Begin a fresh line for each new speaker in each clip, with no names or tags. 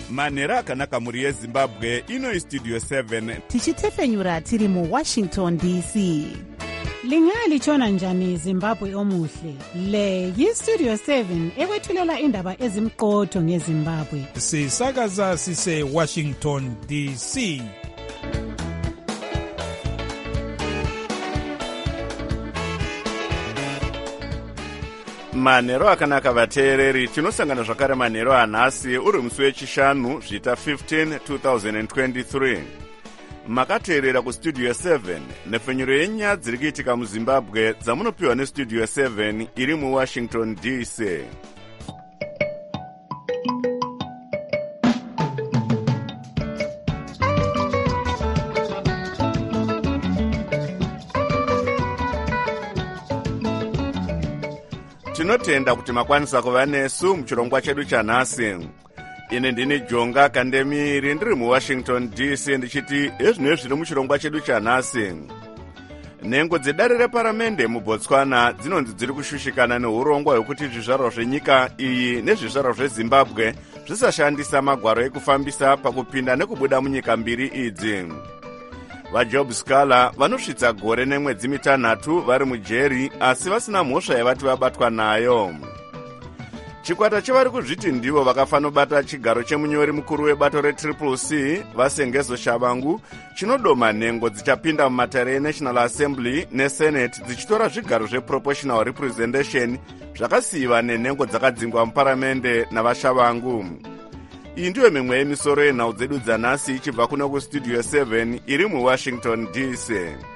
manhero akanaka mhuri yezimbabwe. Ino istudio 7
tichitefenyura tiri muWashington DC.
Lingalitshona njani Zimbabwe omuhle? Le yiStudio 7 ekwethulela indaba ezimqotho ngeZimbabwe.
Sisakaza sise Washington DC.
manhero akanaka vateereri, tinosangana zvakare manhero anhasi uri musi wechishanu zvita 15 2023. Makateerera kustudio 7 nefenyuro yenyaya dziri kuitika muZimbabwe dzamunopiwa nestudio 7 iri muWashington DC. Tinotenda kuti makwanisa kuva nesu muchirongwa chedu chanhasi. Ine ndini Jonga Kandemiri ndiri muWashington DC ndichiti ezvino zviri muchirongwa chedu chanhasi. Nhengo dzedare reparamende muBotswana dzinonzi dziri kushushikana neurongwa hwekuti zvizvarwa zvenyika iyi nezvizvarwa zveZimbabwe zvisashandisa magwaro ekufambisa pakupinda nekubuda munyika mbiri idzi. VaJob Scala vanosvitsa gore nemwedzi mitanhatu vari mujeri asi vasina mhosva yavati vabatwa nayo. Chikwata chevari kuzviti ndivo vakafanobata chigaro chemunyori mukuru webato reCCC Vasengezo Shabangu chinodoma nhengo dzichapinda mumatare eNational Assembly neSenate dzichitora zvigaro zveproportional representation zvakasiyiwa nenhengo dzakadzingwa muparamende navaShabangu. Iyi ndiyo mimwe yemisoro yenhau dzedu dzanhasi ichibva kuno kustudio 7 iri muWashington DC.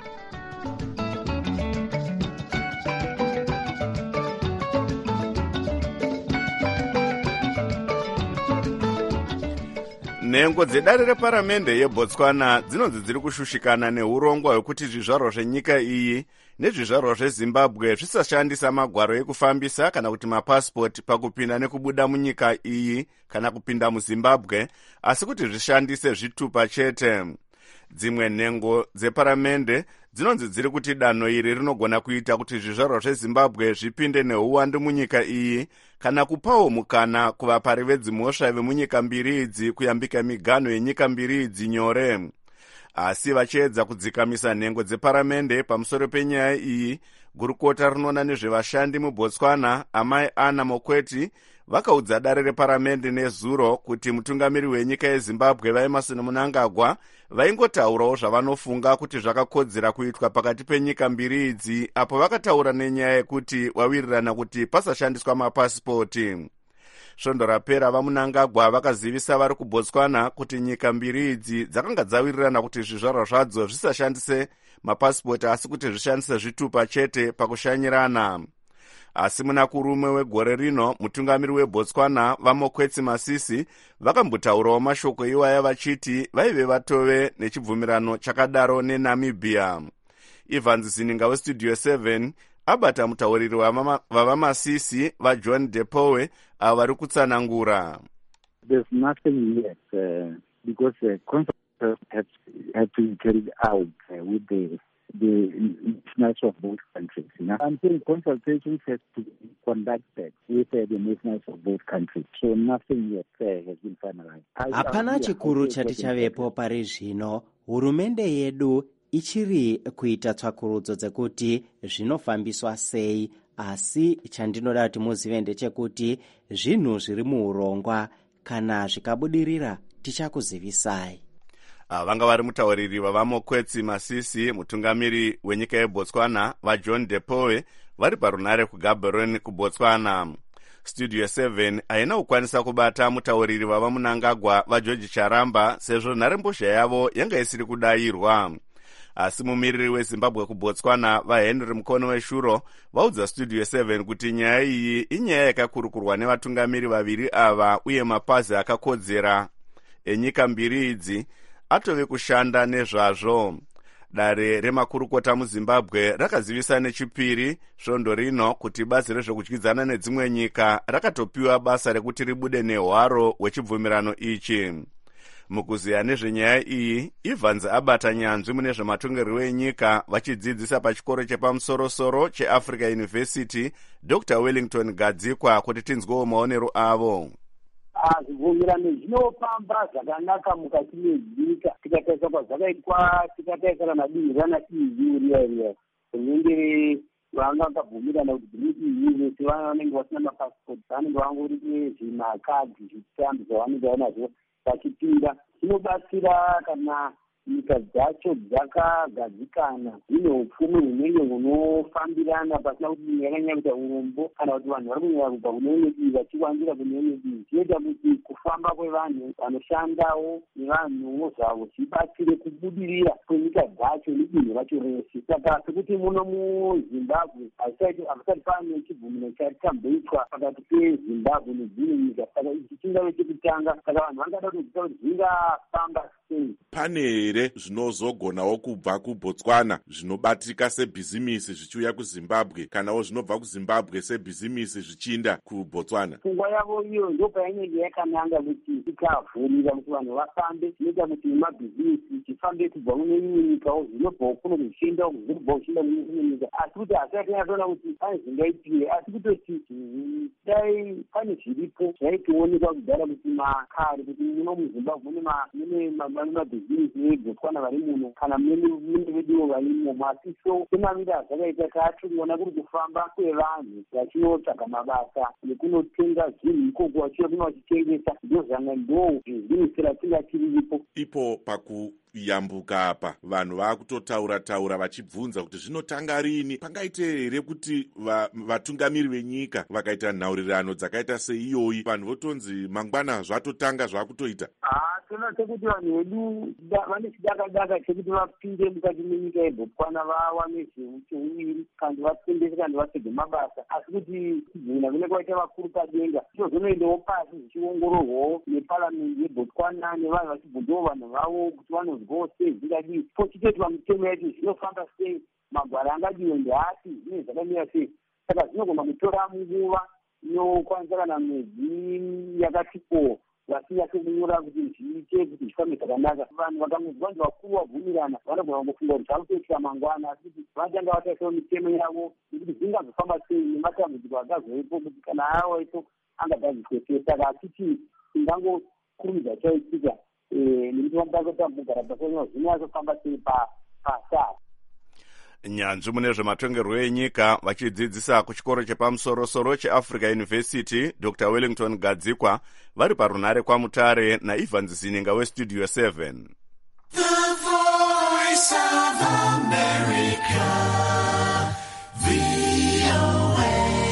Nhengo dzedare reparamende yeBotswana dzinonzi dziri kushushikana neurongwa hwekuti zvizvarwa zvenyika iyi nezvizvarwa zveZimbabwe zvisashandisa magwaro ekufambisa kana kuti mapasipoti pakupinda nekubuda munyika iyi kana kupinda muZimbabwe, asi kuti zvishandise zvitupa chete. Dzimwe nhengo dzeparamende dzinonzi dziri kuti danho iri rinogona kuita kuti zvizvarwa zveZimbabwe zvipinde neuwandu munyika iyi kana kupawo mukana kuvapari vedzimhosva vemunyika mbiri idzi kuyambika miganho yenyika mbiri idzi nyore. Asi vachiedza kudzikamisa nhengo dzeparamende pamusoro penyaya iyi, gurukota rinoona nezvevashandi muBotswana amai Anna Mokweti vakaudza dare reparamende nezuro kuti mutungamiri wenyika yeZimbabwe vaEmmerson Mnangagwa vaingotaurawo zvavanofunga kuti zvakakodzera kuitwa pakati penyika mbiri idzi, apo vakataura nenyaya yekuti wawirirana kuti pasashandiswa mapasipoti. Svondo rapera vaMnangagwa vakazivisa vari kuBotswana kuti nyika mbiri idzi dzakanga dzawirirana kuti zvizvarwa zvadzo zvisashandise mapasipoti asi kuti zvishandise zvitupa chete pakushanyirana. Asi munakurume wegore rino mutungamiri weBotswana vaMokwetsi Masisi vakambotaurawo mashoko iwaya vachiti vaive vatove nechibvumirano chakadaro neNamibia. Evans Zininga westudio 7 abata mutauriri wavaMasisi vaJohn Depowe avo vari kutsanangura.
There's nothing yet because the consultations have to be carried out with the nationals of both countries. I'm saying consultations have to be conducted with the nationals of both countries. So nothing yet has been finalized.
Hapana chikuru chati chavepo pari zvino. Hurumende yedu ichiri kuita tsvakurudzo dzekuti zvinofambiswa sei, asi chandinoda kuti muzive ndechekuti zvinhu zviri muurongwa, kana zvikabudirira tichakuzivisai.
Vanga vari mutauriri wavaMokwetsi Masisi, mutungamiri wenyika yeBotswana vaJohn Depowe vari parunare kuGaborone kuBotswana. Studio 7 haina kukwanisa kubata mutauriri wavaMnangagwa vaGeorge Charamba sezvo nharembozha yavo yanga isiri kudayirwa. Asi mumiriri weZimbabwe kuBotswana vaHenry Mukono weshuro vaudza Studio 7 kuti nyaya iyi inyaya yakakurukurwa nevatungamiri vaviri ava uye mapazi akakodzera enyika mbiri idzi atove kushanda nezvazvo. Dare remakurukota muZimbabwe rakazivisa nechipiri svondo rino kuti bazi rezvekudyidzana nedzimwe nyika rakatopiwa basa rekuti ribude nehwaro hwechibvumirano ichi. Mukuziya nezvenyaya iyi, Evans abata nyanzvi mune zvematongerwo enyika vachidzidzisa pachikoro chepamusoro-soro cheAfrica University, Dr. Wellington Gadzikwa kuti tinzwewo maonero avo.
zvibvumirano zvinofamba zvakanaka mukati menyika tikatarisa kwazvakaitwa tikatarisa kana dinhi rana EU riya rinenge vangabvumirana kuti dinhi vese vanenge vasina mapasipoti vanenge vangori nezvimakadhi zvitambi zvavanenge vanazvo vachipinda. Zvinobatsira kana nyika dzacho dzakagadzikana dzine upfumi hunenge hunofambirana pasina kuti yakanyanya kuita urombo kana kuti vanhu vari kunyanya kubva kune imwe divi vachiwandira kune imwe divi. Zvinoita kuti kufamba kwevanhu vanoshandawo nevanhuwo zvavo zvibatsire kubudirira kwenyika dzacho nedinhu racho rese. Saka sekuti muno muZimbabwe hakusati pane chibvumirano chatamboitwa pakati peZimbabwe nedzimwe nyika. Saka ichi chingave chekutanga. Saka vanhu vangada kuziva kuti zvingafamba sei.
Pane here zvinozogonawo kubva kuBotswana zvinobatika sebhizimisi zvichiuya kuZimbabwe kanawo zvinobva kuZimbabwe sebhizimisi zvichiinda kuBotswana?
Pfungwa yavo iyo ndo painenge yakananga kuti ikavhurira kuti vanhu vafambe. Zvinoita kuti mabhizimisi chifambe kubva kune imwe nyikawo zvinobvawo kuno zvichienda zvinobvawo zvichienda kune imwe nyika. Asi kuti hasati yatoona kuti pane zvingaitire, asi kutoti dai pane zviripo zvaitoonekwa kudhara kuti makare kuti muno muZimbabwe mune mabhizimisi neBotswana vari muno kana mune veduwo varimo. Asi so semavira zvakaita tachiona kuri kufamba kwevanhu vachinotsvaga mabasa nekunotenga zvinhu ikoko vachiya kuno vachitengesa ndo bhizinesi ratinga tiriripo.
Ipo pakuyambuka apa vanhu vakutotaura vachibvunza kuti zvinotanga rini. Pangaite here kuti vatungamiri venyika vakaita nhaurirano dzakaita seiyoyi vanhu votonzi mangwana zvatotanga zvakutoita?
Tona sekuti vanhu vedu vane chidakadaka chekuti vapinde mukati menyika yeBotswana vawane zveucheuwiri kandi vatendese kandi vapedze mabasa. Asi kuti kubvina kune kwaita vakuru padenga zvozonoendawo pasi zvichiongororwawo neparamende yeBotswana nevanhu vachibvunzawo vanhu vavo kuti vanozwawo sei zvingadii pochitoitwa mitemo yacho zvinofamba sei, magwara angadiwe ndeapi, zvinenge zvakamira sei. Saka zvinogona kutora nguva inokwanisa kana mwedzi yakati vasinyase kunyora kuti zviite kuti zvifambe zvakanaka. Vanhu vakangonzwa kuti vakuru vabvumirana vanogona kungofunga kuti zvakutoitika mangwana, asi kuti vatanga vataisawo mitemo yavo nekuti zvingazofamba sei nematambudziko akazoipo kuti kana awaipo angagadziswe. Saka achiti ingangokurumidza chaitika nekuti vanotambugara pasanyaya zvinazofamba sei pasara.
Nyanzvi mune zvematongerwo enyika vachidzidzisa kuchikoro chepamusoro-soro cheAfrica University Dr. Wellington Gadzikwa vari parunare kwaMutare naIvan Zininga weStudio 7.
The Voice of America, VOA.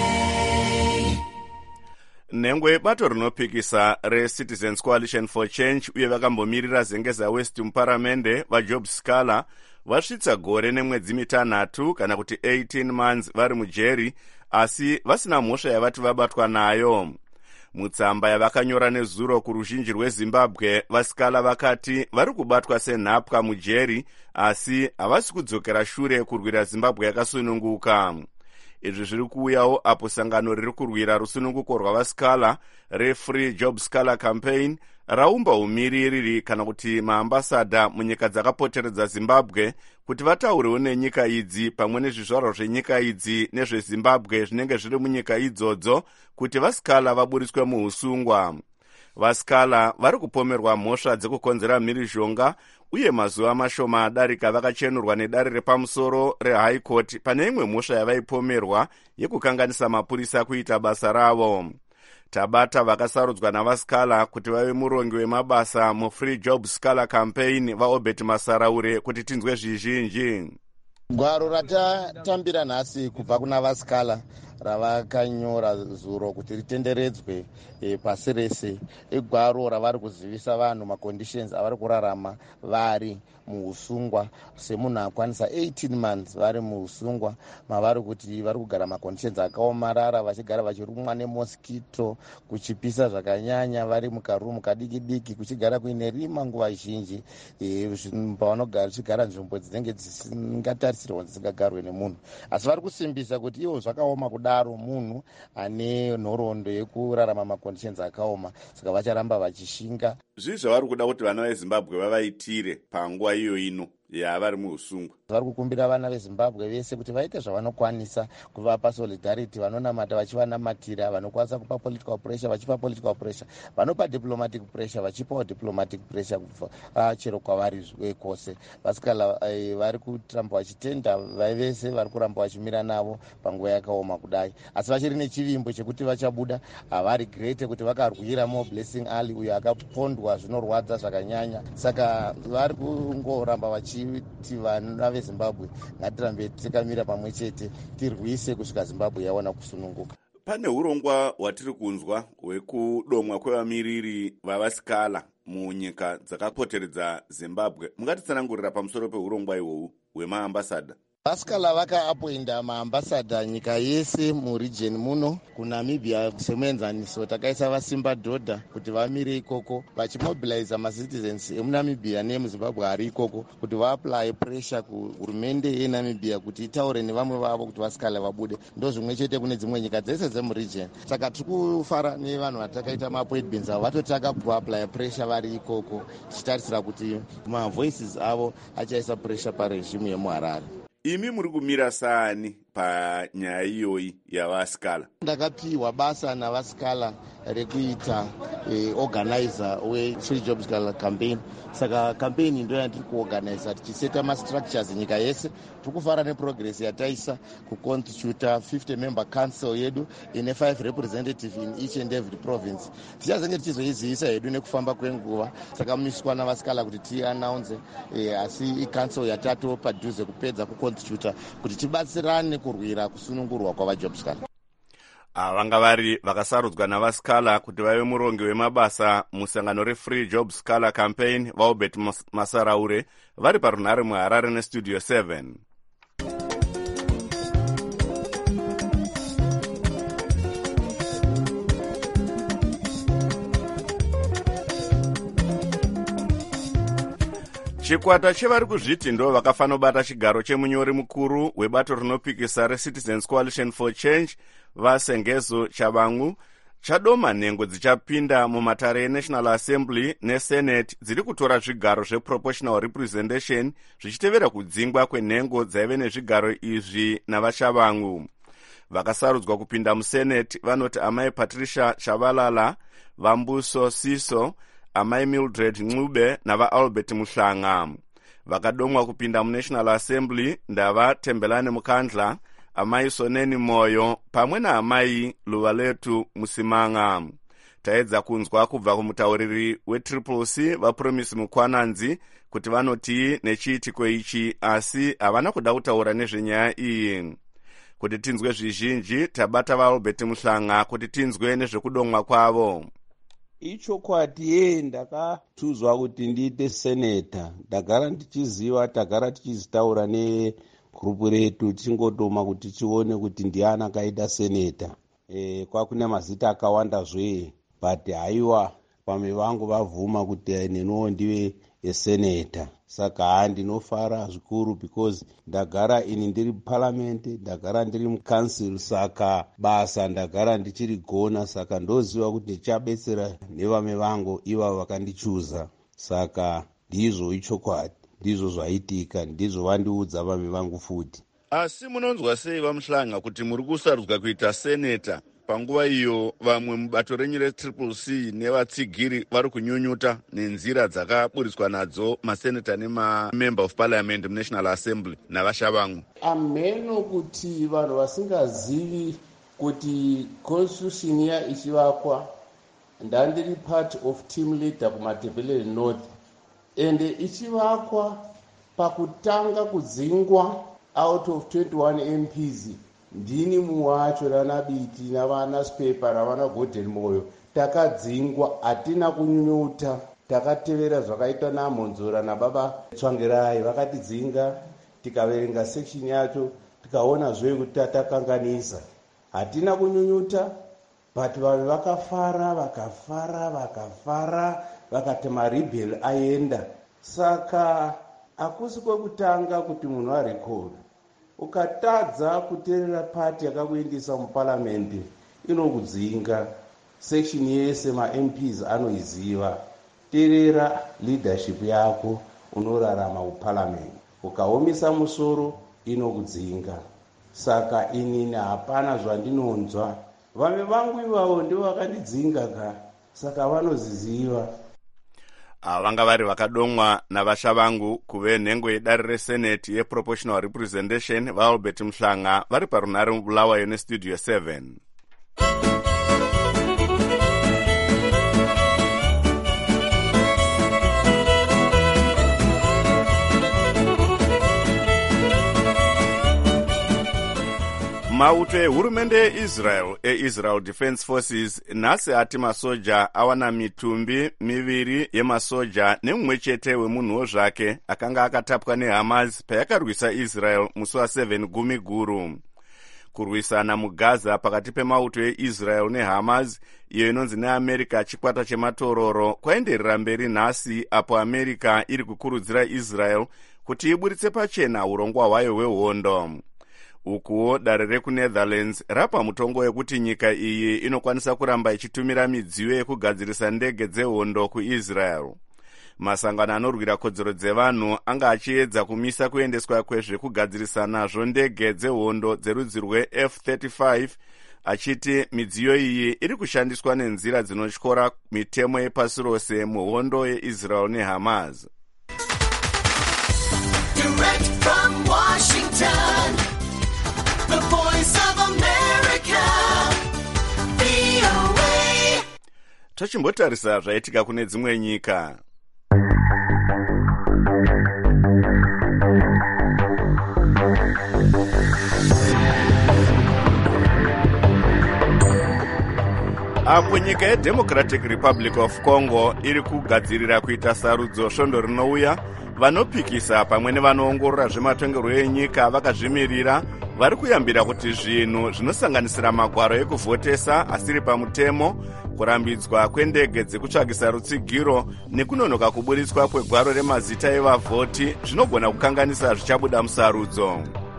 Nhengwe bato rinopikisa reCitizens Coalition for Change uye vakambomirira Zengeza West muparamende vaJob Scala vasvitsa gore nemwedzi mitanhatu kana kuti 18 months vari mujeri asi vasina mhosva yavati vabatwa nayo. Mutsamba yavakanyora nezuro kuruzhinji rweZimbabwe, vaScala vakati vari kubatwa senhapwa mujeri asi havasi kudzokera shure kurwira Zimbabwe yakasununguka. Izvi zviri kuuyawo apo sangano riri kurwira rusununguko rwavaScala reFree Job Scala Campaign raumba umiririri kana kuti maambasadha munyika dzakapoteredza Zimbabwe kuti vataurewo nenyika idzi pamwe nezvizvarwa zvenyika idzi nezveZimbabwe zvinenge zviri munyika idzodzo kuti vaScala vaburiswe muusungwa. VaScala vari kupomerwa mhosva dzekukonzera mhirizhonga uye mazuva mashoma adarika vakachenurwa nedare repamusoro reHigh Court pane imwe mhosva yavaipomerwa yekukanganisa mapurisa kuita basa ravo. Tabata vakasarudzwa navaScala kuti vave murongi wemabasa muFree Job Scala Campaign vaObert Masaraure kuti tinzwe zvizhinji.
Gwaro ratatambira nhasi kubva kuna vaScala ravakanyora zuro kuti ritenderedzwe pasi rese igwaro ravari kuzivisa vanhu maconditions avari kurarama vari muusungwa semunhu akwanisa 18 months vari muusungwa mavari kuti vari kugara maconditions akaomarara vachigara vachirumwa nemosquito kuchipisa zvakanyanya vari mukarumu kadiki diki kuchigara kuine rima nguva zhinji pavanogara chigara nzvimbo dzinenge dzisingatarisirwa dzisingagarwe nemunhu asi vari kusimbisa kuti ivo zvakaoma kudaro munhu ane nhoroondo yekurarama maconditions akaoma saka vacharamba vachishinga.
Zvizvo vari kuda kuti vana veZimbabwe vavaitire panguva iyo ino vari muusungwa.
Vari kukumbira vana vezimbabwe vese kuti vaite zvavanokwanisa kuvapa solidarity, vanonamata vachivanamatira, vanokwanisa kupa political pressure vachipa political pressure, vanopa diplomatic pressure vachipawo diplomatic pressure kubva chero kwavari kwose. Vasikala vari kuramba vachitenda vese vari kuramba vachimira navo panguva yakaoma kudai, asi vachiri nechivimbo chekuti vachabuda. Havari great kuti vakarwira More Blessing Ali uyo akapondwa zvinorwadza zvakanyanya. Saka vari kungoramba vachiti vana vezimbabwe ngatirambe tikamira pamwe chete tirwise kusvika zimbabwe yaona kusununguka.
Pane urongwa hwatiri kunzwa hwekudomwa kwevamiriri vavasikala munyika dzakapoteredza Zimbabwe. Mungatitsanangurira pamusoro peurongwa ihwohwu hwemaambasadha?
Vasikala vakaapoinda maambasadha nyika yese muregion muno. KuNamibia semuenzaniso takaisa vasimba dhodha kuti vamire ikoko vachimobiliza macitizens emuNamibia neemuZimbabwe ari ikoko kuti vaapply pressure kuhurumende yeNamibia kuti itaure nevamwe vavo kuti vasikala vabude. Ndo zvimwe chete kune dzimwe nyika dzese dzemuregion. Saka tiri kufara nevanhu vatakaita maappointments avo vatotaka kuapply pressure vari ikoko, tichitarisira kuti mavoices avo achaisa pressure paregime yemuHarare.
Imi muri kumira saani panyaya iyoyi yavasikala?
Ndakapiwa basa navasikala rekuita organizer we-Free Jobs Campaign. Saka campaign ndo yandiri kuorganiza tichiseta mastructures nyika yese. Tiri kufara neprogress yataisa kuconstitute 50 member council yedu ine 5 representative in each and every province. Tichazenge tichizoiziisa hedu nekufamba kwenguva. Saka miswa navasikala kuti tiannounce asi icouncil yatato padhuze kupedza kuconstitute kuti tibatsirane kurwira kusunungurwa kwavajobskala.
Vanga vari vakasarudzwa navasikala kuti vave murongi wemabasa musangano reFree Jobs Campaign vaUbert Masaraure vari parunhare muHarare neStudio 7. Chikwata chevari kuzviti ndo vakafanobata chigaro chemunyori mukuru webato rinopikisa reCitizens Coalition for Change vaSengezo Chabangu chadoma nhengo dzichapinda mumatare eNational Assembly neSenate dziri kutora zvigaro zveproportional representation zvichitevera kudzingwa kwenhengo dzaive nezvigaro izvi navaChabangu. Vakasarudzwa kupinda muSenate vanoti amai Patricia Chavalala, Vambuso Siso, amai Mildred Ncube navaAlbert Muhlanga. Vakadomwa kupinda muNational Assembly ndava Tembelane Mukandla, amai Soneni Moyo pamwe naamai Luvaletu Musimanga. Taedza kunzwa kubva kumutauriri weCCC vaPromise Mukwananzi kuti vanoti nechiitiko ichi, asi havana kuda kutaura nezvenyaya iyi. Kuti tinzwe zvizhinji tabata vaAlbert Muhlanga kuti tinzwe nezvekudomwa kwavo.
Ichokwadi ndakatuzwa kuti ndiite seneta. Ndagara ndichiziva, tagara tichizitaura negrupu retu tichingodoma kuti tione kuti ndiani akaita seneta. Kwakune mazita akawanda zve, but haiwa pamwe vangu vavhuma kuti neniwo ndive seneta. Saka ndinofara zvikuru because ndagara ini ndiri parliament, ndagara ndiri mucouncil, saka basa ndagara ndichirigona. Saka ndoziva kuti ndichabetsera nevamwe vangu iva vakandichuza. Saka ndizvo ichokwadi, ndizvo zvaitika, ndizvo vandiudza vamwe vangu futi.
Asi munonzwa sei vaMuhlanga kuti muri kusarudzwa kuita seneta panguva iyo vamwe mubato renyu reCCC nevatsigiri vari kunyunyuta nenzira dzakaburiswa nadzo maseneta nemamember of parliament muNational Assembly navaChabangu?
Ameno kuti vanhu vasingazivi kuti constitution ichivakwa, ndandiri part of team leader kuMatebeleni North, ende ichivakwa pakutanga kudzingwa out of 21 MPs ndini muwacho naNabiti navana Spepa navana Gordon Moyo takadzingwa, hatina kunyunyuta. Takatevera zvakaitwa naMonzora nababa Tsvangirai, vakatidzinga, tikaverenga section yacho tikaona zve kuti tatakanganisa. Hatina kunyunyuta, but vanhu vakafara vakati maribheli aenda. Saka hakusi kwekutanga kuti munhu arekodha. Ukatadza kuteerera pati yakakuendesa muparliament inokudzinga. Section yese maMPs anoiziva. Teerera leadership yako unorarama muparliament. ukaomesa musoro inokudzinga. Saka inini hapana zvandinonzwa. Vamwe vangu ivavo ndivo vakandidzinga ka, saka vanoziziva.
Vanga vari vakadomwa navasha vangu kuve nhengo yedare reseneti yeproportional representation vaAlbert Mhlanga vari parunare Bulawayo nestudio 7. Mauto ehurumende yeIsrael Defense Forces nhasi ati masoja awana mitumbi miviri yemasoja nemumwe chete wemunhuwo zvake akanga akatapwa neHamas payakarwisa Israel musi wa7 Gumiguru. Kurwisana muGaza pakati pemauto eIsrael neHamas iyo inonzi neAmerica chikwata chematororo kwaenderera mberi nhasi, apo America iri kukurudzira Israel kuti iburitse pachena urongwa hwayo hwehondo. Ukuwo dare rekuNetherlands rapa mutongo wekuti nyika iyi inokwanisa kuramba ichitumira midziyo yekugadzirisa ndege dzehondo kuIsrael. Masangano anorwira kodzero dzevanhu anga achiedza kumisa kuendeswa kwezvekugadzirisa nazvo ndege dzehondo dzerudzi rweF-35, achiti midziyo iyi iri kushandiswa nenzira dzinotyora mitemo yepasi rose muhondo yeIsrael neHamas.
Direct from Washington, the voice of America, VOA.
Tochimbotarisa zvaitika kune dzimwe nyika. Apo nyika yeDemocratic Republic of Congo iri kugadzirira kuita sarudzo svondo rinouya, vanopikisa pamwe nevanoongorora zvematongerwo enyika vakazvimirira vari kuyambira kuti zvinhu zvinosanganisira magwaro ekuvhotesa asiri pamutemo, kurambidzwa kwendege dzekutsvagisa rutsigiro nekunonoka kuburitswa kwegwaro remazita evavhoti zvinogona kukanganisa zvichabuda musarudzo.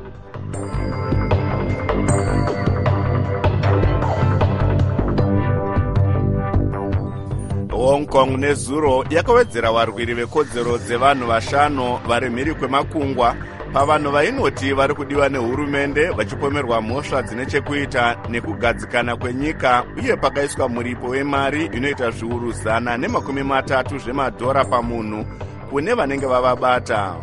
Hong Kong nezuro yakawedzera varwiri vekodzero dzevanhu vashanu vari mhiri kwemakungwa pavanhu vainoti vari kudiwa nehurumende vachipomerwa mhosva dzine chekuita nekugadzikana kwenyika, uye pakaiswa muripo wemari inoita zviuru 130 zvemadhora pamunhu kune vanenge vavabata.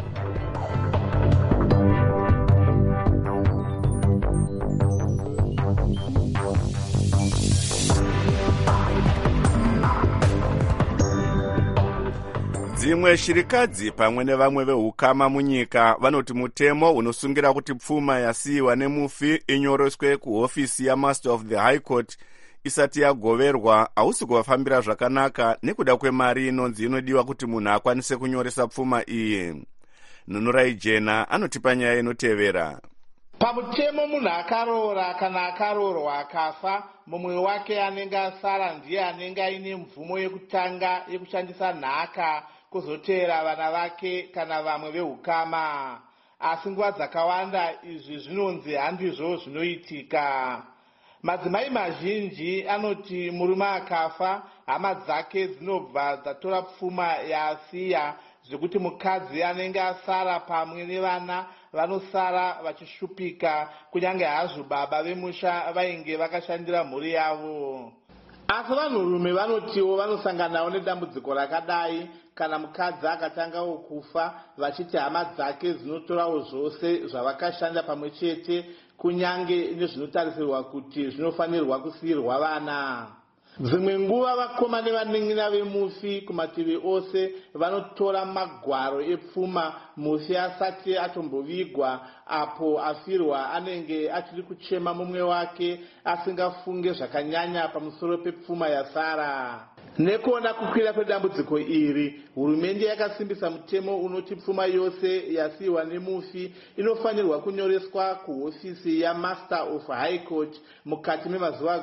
Dzimwe shirikadzi pamwe nevamwe vehukama munyika vanoti mutemo unosungira kuti pfuma yasiyiwa nemufi inyoreswe kuhofisi yaMaster of the High Court isati yagoverwa hausi kuvafambira zvakanaka nekuda kwemari inonzi inodiwa kuti munhu akwanise kunyoresa pfuma iyi. Nunurai Jena anotipa nyaya inotevera.
Pamutemo munhu akaroora kana akaroorwa akafa, mumwe wake anenge asara ndiye anenge aine mvumo yekutanga yekushandisa nhaka kuzotera vana vake kana vamwe vehukama. Asi nguva dzakawanda izvi zvinonzi handizvo zvinoitika. Madzimai mazhinji anoti murume akafa, hama dzake dzinobva dzatora pfuma yaasiya, zvekuti mukadzi anenge asara pamwe nevana vanosara vachishupika, kunyange hazvo baba vemusha vainge vakashandira mhuri yavo. Asi vanhurume vanotiwo vanosanganawo nedambudziko rakadai kana mukadzi akatangawo kufa, vachiti hama dzake dzinotorawo zvose zvavakashanda pamwe chete, kunyange nezvinotarisirwa kuti zvinofanirwa kusiyirwa vana. Dzimwe nguva vakoma nevanen'ina vemufi kumativi ose vanotora magwaro epfuma mufi asati atombovigwa, apo afirwa anenge achiri kuchema mumwe wake asingafunge zvakanyanya pamusoro pepfuma yasara. Nekuona kukwira kwedambudziko iri, hurumende yakasimbisa mutemo unoti pfuma yose yasiyiwa nemufi inofanirwa kunyoreswa kuhofisi yaMaster of High Court mukati memazuva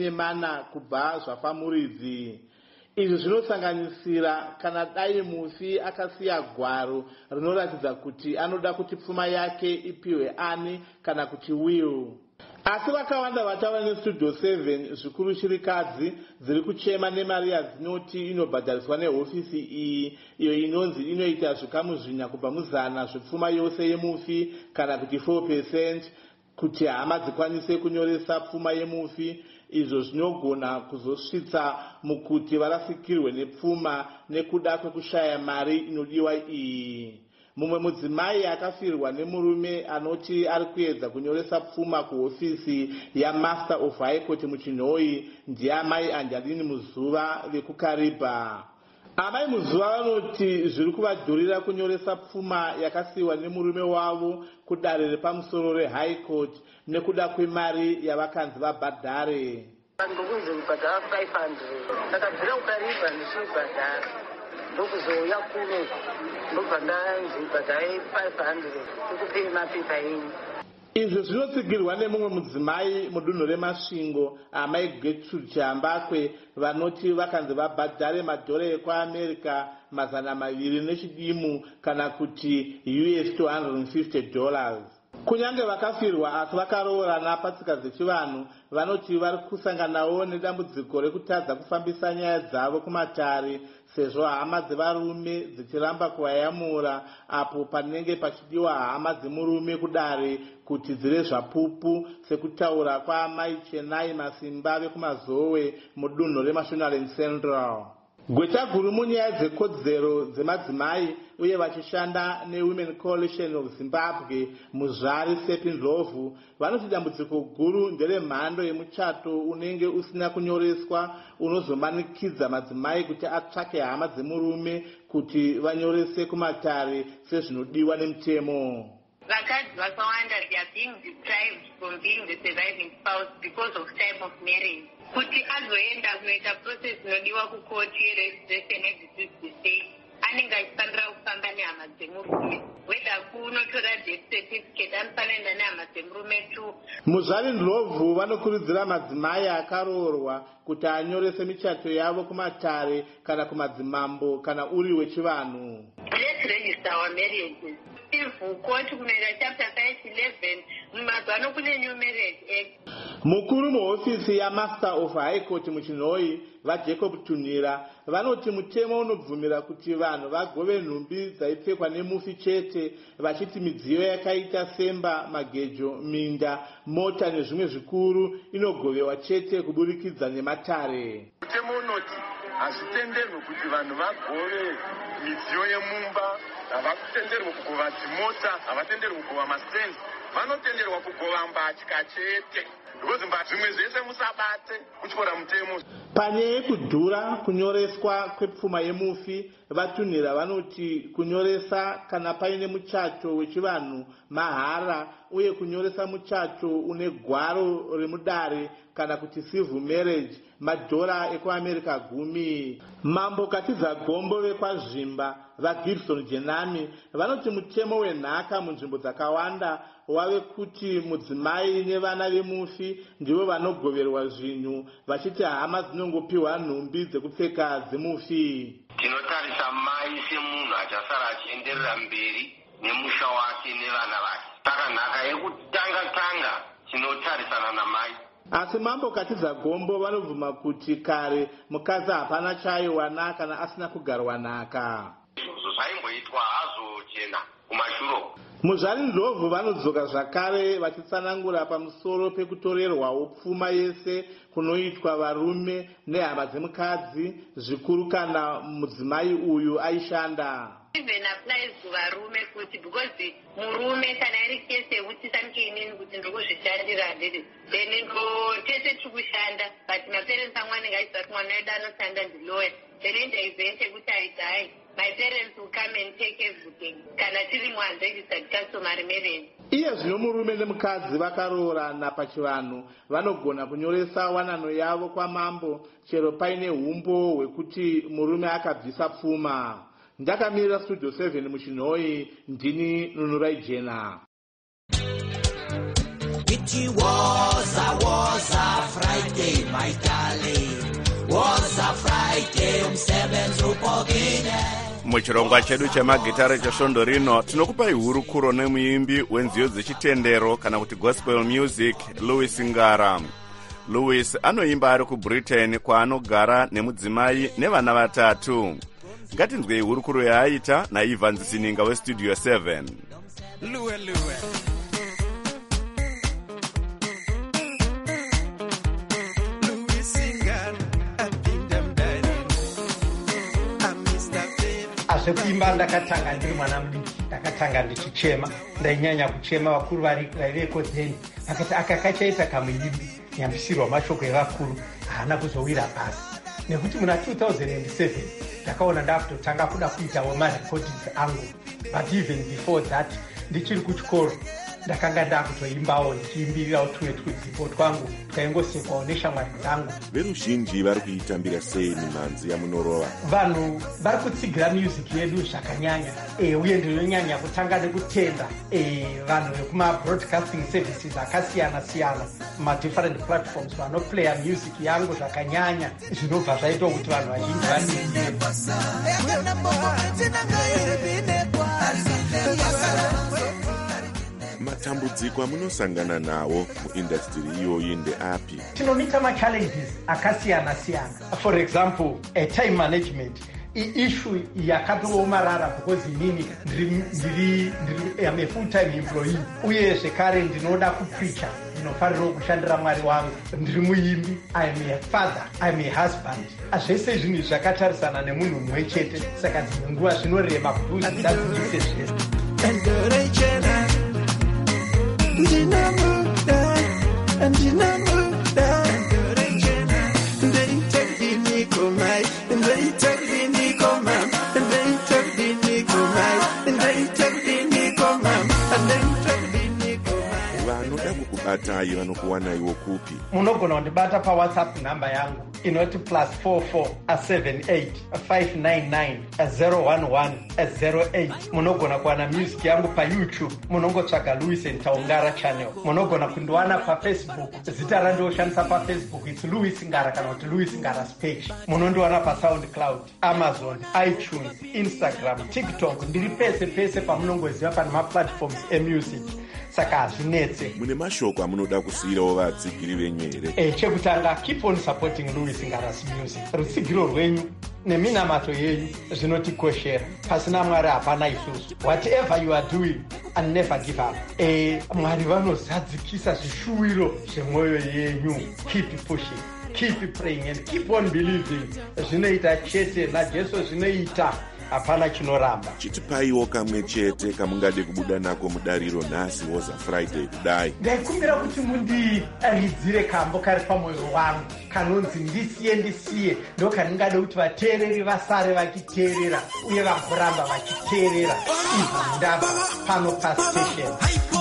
14 kubva zvafamuridzi. Izvi zvinosanganisira kana dai mufi akasiya gwaro rinoratidza kuti anoda kuti pfuma yake ipiwe ani kana kuti will. asi vakawanda vachava nestudio 7 zvikuru chirikadzi dziri kuchema nemari yadzinoti inobhadhariswa nehofisi iyi iyo inonzi inoita zvikamu 4 kubva mu100 zvepfuma yose yemufi kana kuti 4% kuti hama dzikwanise kunyoresa pfuma yemufi. Izvo zvinogona kuzosvitsa mukuti varasikirwe nepfuma nekuda kwekushaya mari inodiwa iyi. Mumwe mudzimai akafirwa nemurume anoti ari kuedza kunyoresa pfuma kuhofisi yaMaster of High Court muChinhoi ndiye amai Angelini Muzuva vekuKaribha. Amai Muzuva vanoti zviri kuvadhurira kunyoresa pfuma yakasiyiwa nemurume wavo kudare repamusoro reHigh Court nekuda kwemari yavakanzi vabhadhare.
Ndokunzi kubhadhara 500 ndakabvira kuKaribha ndichibhadhara ndokuzouya kuno ndobva ndanzi bhadharai 500 tikupei mapepa enyu.
Izvo zvinotsigirwa nemumwe mudzimai mudunhu reMasvingo amai Gertrude Chambakwe vanoti vakanzi vabhadhare madhora ekuAmerica 200 nechidimu kana kuti $250. Kunyange vakafirwa asi vakaroorana patsika dzechivanhu vanoti vari kusanganawo nedambudziko rekutadza kufambisa nyaya dzavo kumatare sezvo hama dzevarume dzichiramba kuvayamura apo panenge pachidiwa hama dzemurume kudare kuti dzive zvapupu sekutaura kwaamai Chenai Masimba vekuMazowe mudunhu reMashonaland Central. Gweta guru munyaya dzekodzero dzemadzimai uye vachishanda neWomen Coalition of Zimbabwe muzvari Sepi Ndlovu vanoti dambudziko guru nderemhando yemuchato unenge usina kunyoreswa unozomanikidza madzimai kuti atsvake hama dzemurume kuti vanyorese kumatare sezvinodiwa nemutemo.
Vakadzi vakawanda they are being deprived from being the surviving spouse because of time of marriage. Kuti azoenda kunoita process inodiwa kukoti yeregistration exit state anenge achifanira kufamba nehama dzemurume whether kunotora death certificate anofanira kuenda nehama dzemurume tu.
Muzvari Ndlovu vanokurudzira madzimai akaroorwa kuti anyorese michato yavo kumatare kana kumadzimambo kana uri wechivanhu.
Let's register our marriages. Koti kunoita chapter 511 mumazano kune New Marriage Act.
Mukuru muhofisi yaMaster of High Court muChinhoi vaJacob Tunira vanoti mutemo unobvumira kuti vanhu vagove nhumbi dzaipfekwa nemufi chete vachiti midziyo yakaita semba, magejo, minda, mota nezvimwe zvikuru inogovewa chete kuburikidza nematare.
Mutemo unoti hazvitenderwi kuti vanhu vagove midziyo yemumba, havakutenderwa kugova dzimota, havatenderwi kugova mastenzi, vanotenderwa kugova mbatya chete. Because zvimwe zvese musabate kutyora mutemo.
Panyaya yekudhura kunyoreswa kwepfuma yemufi vatunhira vanoti kunyoresa kana paine muchato wechivanhu mahara uye kunyoresa muchato une gwaro remudare kana kuti civil marriage madhora ekuAmerica 10. Mambo Katiza Gombo vekwazvimba vaGibson Jenami vanoti mutemo wenhaka munzvimbo dzakawanda wave kuti mudzimai nevana vemufi ndivo vanogoverwa zvinhu vachiti hama dzinongopiwa nhumbi dzekupfeka dzemufi.
Tinotarisa mai semunhu achasara achienderera mberi nemusha wake nevana vake. Saka nhaka yekutanga tinotarisana namai.
Asi Mambo Katiza Gombo vanobvuma kuti kare mukadzi hapana chaiwana kana asina kugarwa nhaka.
Zvaimboitwa hazo chena kumashuro.
Muzvari Ndlovu vanodzoka zvakare vachitsanangura pamusoro pekutorerwawo pfuma yese kunoitwa varume nehama dzemukadzi zvikuru kana mudzimai uyu aishanda.
Even applies kuvarume kuti because murume kana iri kese yekuti sanike inini kuti ndokuzvishandira ndiri then tese tikushanda but maparents angu anenge achiziva kuti mwana wedu anoshanda ndilawyer then in the event yekuti aidai my parents will come and take everything kana tiri muunregistered customary marriage.
Iye zvino murume nemukadzi vakaroorana pachivanhu vanogona kunyoresa wanano yavo kwamambo chero paine humbo hwekuti murume akabvisa pfuma. Ndakamirira Studio 7 muChinhoi ndini Nunurai Jena.
It was a Friday, my darling. Was a Friday, umsebenzi upogile.
muchirongwa chedu chemagitare chesvondo rino tinokupai hurukuro nemuimbi wenziyo dzechitendero kana kuti gospel music Louis Ngara. Louis anoimba ari kuBritain kwaanogara nemudzimai nevana vatatu. Ngatinzwei hurukuro yaaita naIvan Sininga weStudio 7.
Luwe.
Zvekuimba ndakatanga ndiri mwana mudiki, ndakatanga ndichichema, ndainyanya kuchema. Vakuru varirekodzeni vakati akakachaita kamuimbi nyambisirwa mashoko evakuru haana kuzowira pasi. Nekuti muna 2007 ndakaona ndakutotanga kuda kuitawo marecordings angu, but even before that ndichiri kuchikoro ndakanga ndakutoimbawo ndichiimbirirawo tumwe tudzipo twangu twaingosekwawo neshamwari dzangu.
Veruzhinji vari kuitambira sei mimhanzi yamunorova?
Vanhu vari kutsigira music yedu zvakanyanya, uye ndinonyanya kutanga nekutenda vanhu vekuma-broadcasting services akasiyana-siyana, ma-different platforms vanoplaya music yangu zvakanyanya, zvinobva zvaita kuti vanhu vazhinji vaningire.
Matambudziko amunosangana nawo muindustry iyoyi ndeapi?
Tinomita ma-challenges akasiyana-siyana. For example, time management issue yakatoomarara because inini I'm a full-time employee, uye zvekare ndinoda kupreacha, ndinofanira kushandira Mwari wangu, ndiri muimbi, I'm a father, I'm a husband. Zvese zvinhu zvakatarisana nemunhu mumwe chete, saka dzimwe nguva zvinorema kuti uzvidadzikise zvese.
Vanoda kukubatai vanokuwanaiwo kupi?
Munogona kundibata paWhatsApp namba yangu inoti +44 78 599 011 08. Munogona kuwana music yangu paYouTube, munongotsvaga Louis Ntaungara channel. Munogona kundiwana paFacebook, zita randoshandisa paFacebook it's Louis Ngara kana kuti Louis Ngara's page. Munondiwana paSoundCloud, Amazon, iTunes, Instagram, TikTok, ndiri pese pamunongoziva pane maplatforms emusic. Saka hazvinetse.
Mune mashoko amunoda kusiyirawo vadzigiri venyu here?
Chekutanga, keep on supporting Louis Ngara's music. Rutsigiro rwenyu neminamato yenyu zvinotikoshera. Pasina Mwari hapana isusu. Whatever you are doing, and never give up. Mwari vanozadzikisa zvishuwiro zvemwoyo yenyu. Keep pushing, keep praying and keep on believing. Zvinoita chete naJesu zvinoita. Hapana chinoramba.
Chitipaiwo kamwe chete kamungade kubuda nako mudariro nhasi woza Friday kudai.
Ndaikumbira kuti mundiridzire kambo kari pamwoyo wangu kanonzi ndisiye, ndo kaningade kuti vateereri vasare vachiteerera uye vagoramba vachiteerera. Izvi ndabva pano pastation.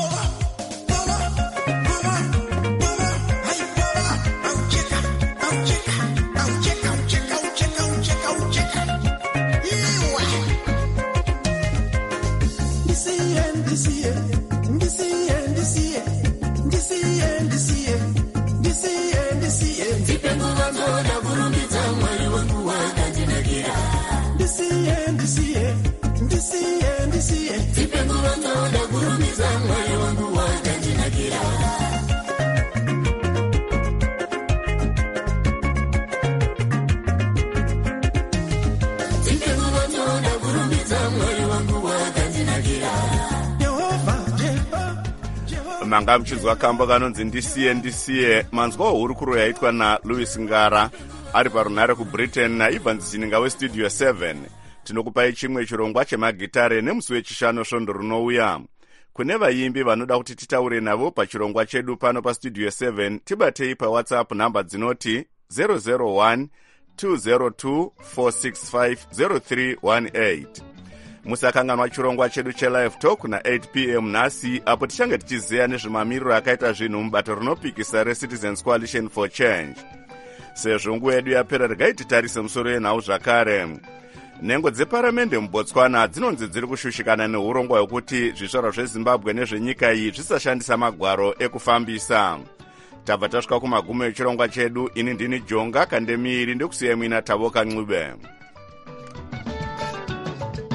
Manga mchizwa kambo kanonzi ndisiye manzwa hurukuro yaitwa na Louis Ngara ari parunhare kuBritain naIvan Sininga weStudio 7. Tinokupai chimwe chirongwa chemagitare nemusi wechishanu svondo runouya. Kune vaimbi vanoda kuti titaure navo pachirongwa chedu pano paStudio 7, tibatei paWhatsApp namba dzinoti 001 202 465 0318. Musakanganwa chirongwa chedu chelive talk na 8 p.m. nhasi, apo tichange tichiziya nezvemamiriro akaita zvinhu mubato rinopikisa reCitizens Coalition for Change. Sezvo nguva yedu yapera, regai titarise musoro yenhau zvakare. Nhengo dzeparamende muBotswana dzinonzi dziri kushushikana neurongwa hwekuti zvizvarwa zveZimbabwe nezvenyika iyi zvisashandisa magwaro ekufambisa. Tabva tasvika kumagumo echirongwa chedu. Ini ndini Jonga Kandemiri, ndikusiya mwina Tavoka Ncube.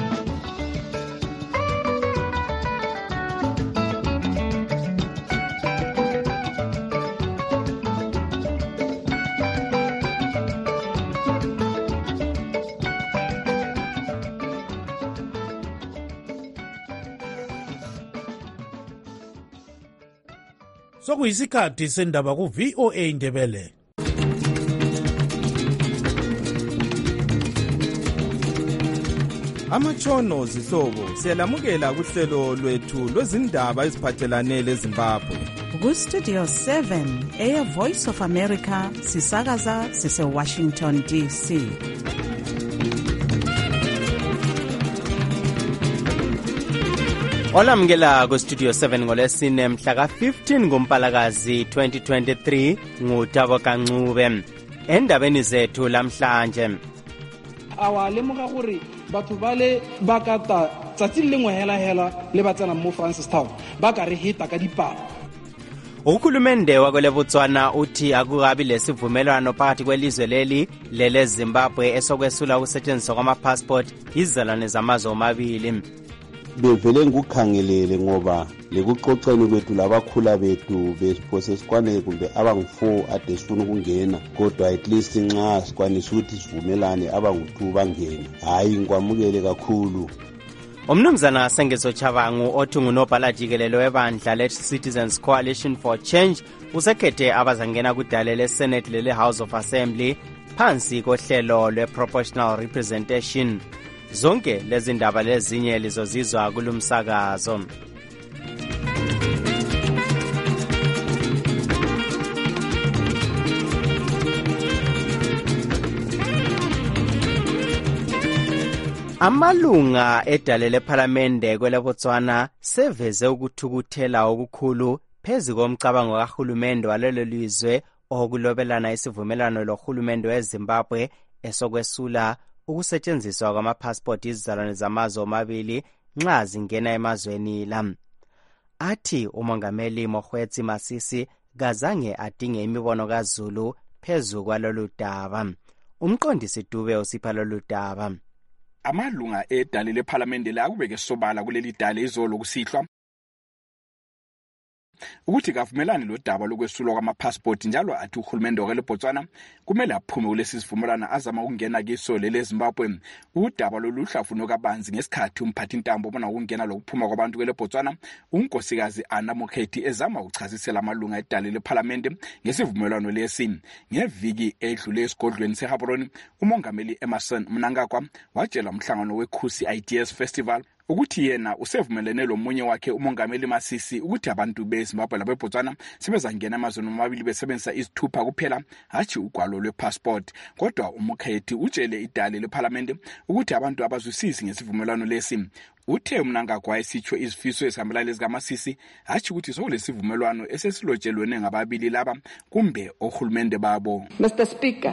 sokuyisikhathi sendaba ku-VOA Indebele.
Amatshono zihlobo siyalamukela kuhlelo lwethu lwezindaba eziphathelane leZimbabwe.
Ku-Studio 7 Voice of America sisakaza sise-Washington DC.
Olamukela ku-Studio 7 ngolesine mhla ka-15 kuMpalakazi 2023 nguTabo Kancube. Endabeni zethu lamhlanje.
Awa lemoga gore batho bale ba kata tsatsi lengwe hela le ba tsena mo Francistown ba ka re hita ka dipalo.
Uhulumende wakwele Botswana uthi akukabi lesivumelwano phakathi kwelizwe lele Zimbabwe esokwesula ukusetshenziswa kwama-passport izizalwane zamazwe omabili.
Bevele ngikukhangelele ngoba lekuxoxeni kwethu labakhula bethu besiphose sikwane kumbe abangu-4 ade sifuna ukungena kodwa at least nxa sikwanisa ukuthi sivumelane abangu-2 bangene. Hayi ngikwamukele kakhulu.
Umnumzana Sengezo Chabangu othi ngunobhala jikelelo webandla le-Citizens Coalition for Change usekhethe abazangena kudale le-Senate lele-House of Assembly phansi kohlelo lwe-Proportional Representation. Zonke lezi ndaba lezinye lizozizwa kulumsakazo. Amalunga edale lephalamende kwele Botswana seveze ukuthukuthela okukhulu phezu komcabango kahulumende walelo lizwe okulobelana isivumelwano lohulumende weZimbabwe esokwesula ukusetshenziswa kwama-passport izizalwane zamazwe omabili nxa zingena emazweni la. Athi umongameli Mokgweetsi Masisi kazange adinge imibono kaZulu phezu kwalolu daba. Umqondisi Dube usipha lolu daba.
Amalunga edale lephalamende la kubeke sobala kuleli dale izolo kusihlwa ukuthi kavumelane lo daba lokwesulwa kwama-passport njalo athi uhulumende wakele Botswana kumele aphume kulesi sivumelwano azama ukungena kiso lele Zimbabwe. Udaba loluhlafuno kabanzi ngesikhathi umphathi intambo bona ukungena lokuphuma kwabantu kwele Botswana unkosikazi Anna Mokhethi ezama ukuchazisela amalunga edale lephalamende ngesivumelwano lesi. Ngeviki edlule esigodlweni seHaboroni umongameli Emerson Mnangagwa watshela umhlangano wekhusi Ideas Festival ukuthi yena usevumelene lomunye wakhe umongameli Masisi ukuthi abantu beZimbabwe labeBotswana sebezangena emazweni omabili besebenzisa izithupha kuphela hathi ugwalo lwepassport. Kodwa uMokhethi utshele idale lephalamende ukuthi abantu abazwisisi ngesivumelwano lesi. Uthe Mnangagwa esitsho izifiso ezihambelana lezikaMasisi hathi ukuthi sokulesivumelwano esesilotshelwene ngababili laba kumbe ohulumende babo.
Mr. Speaker,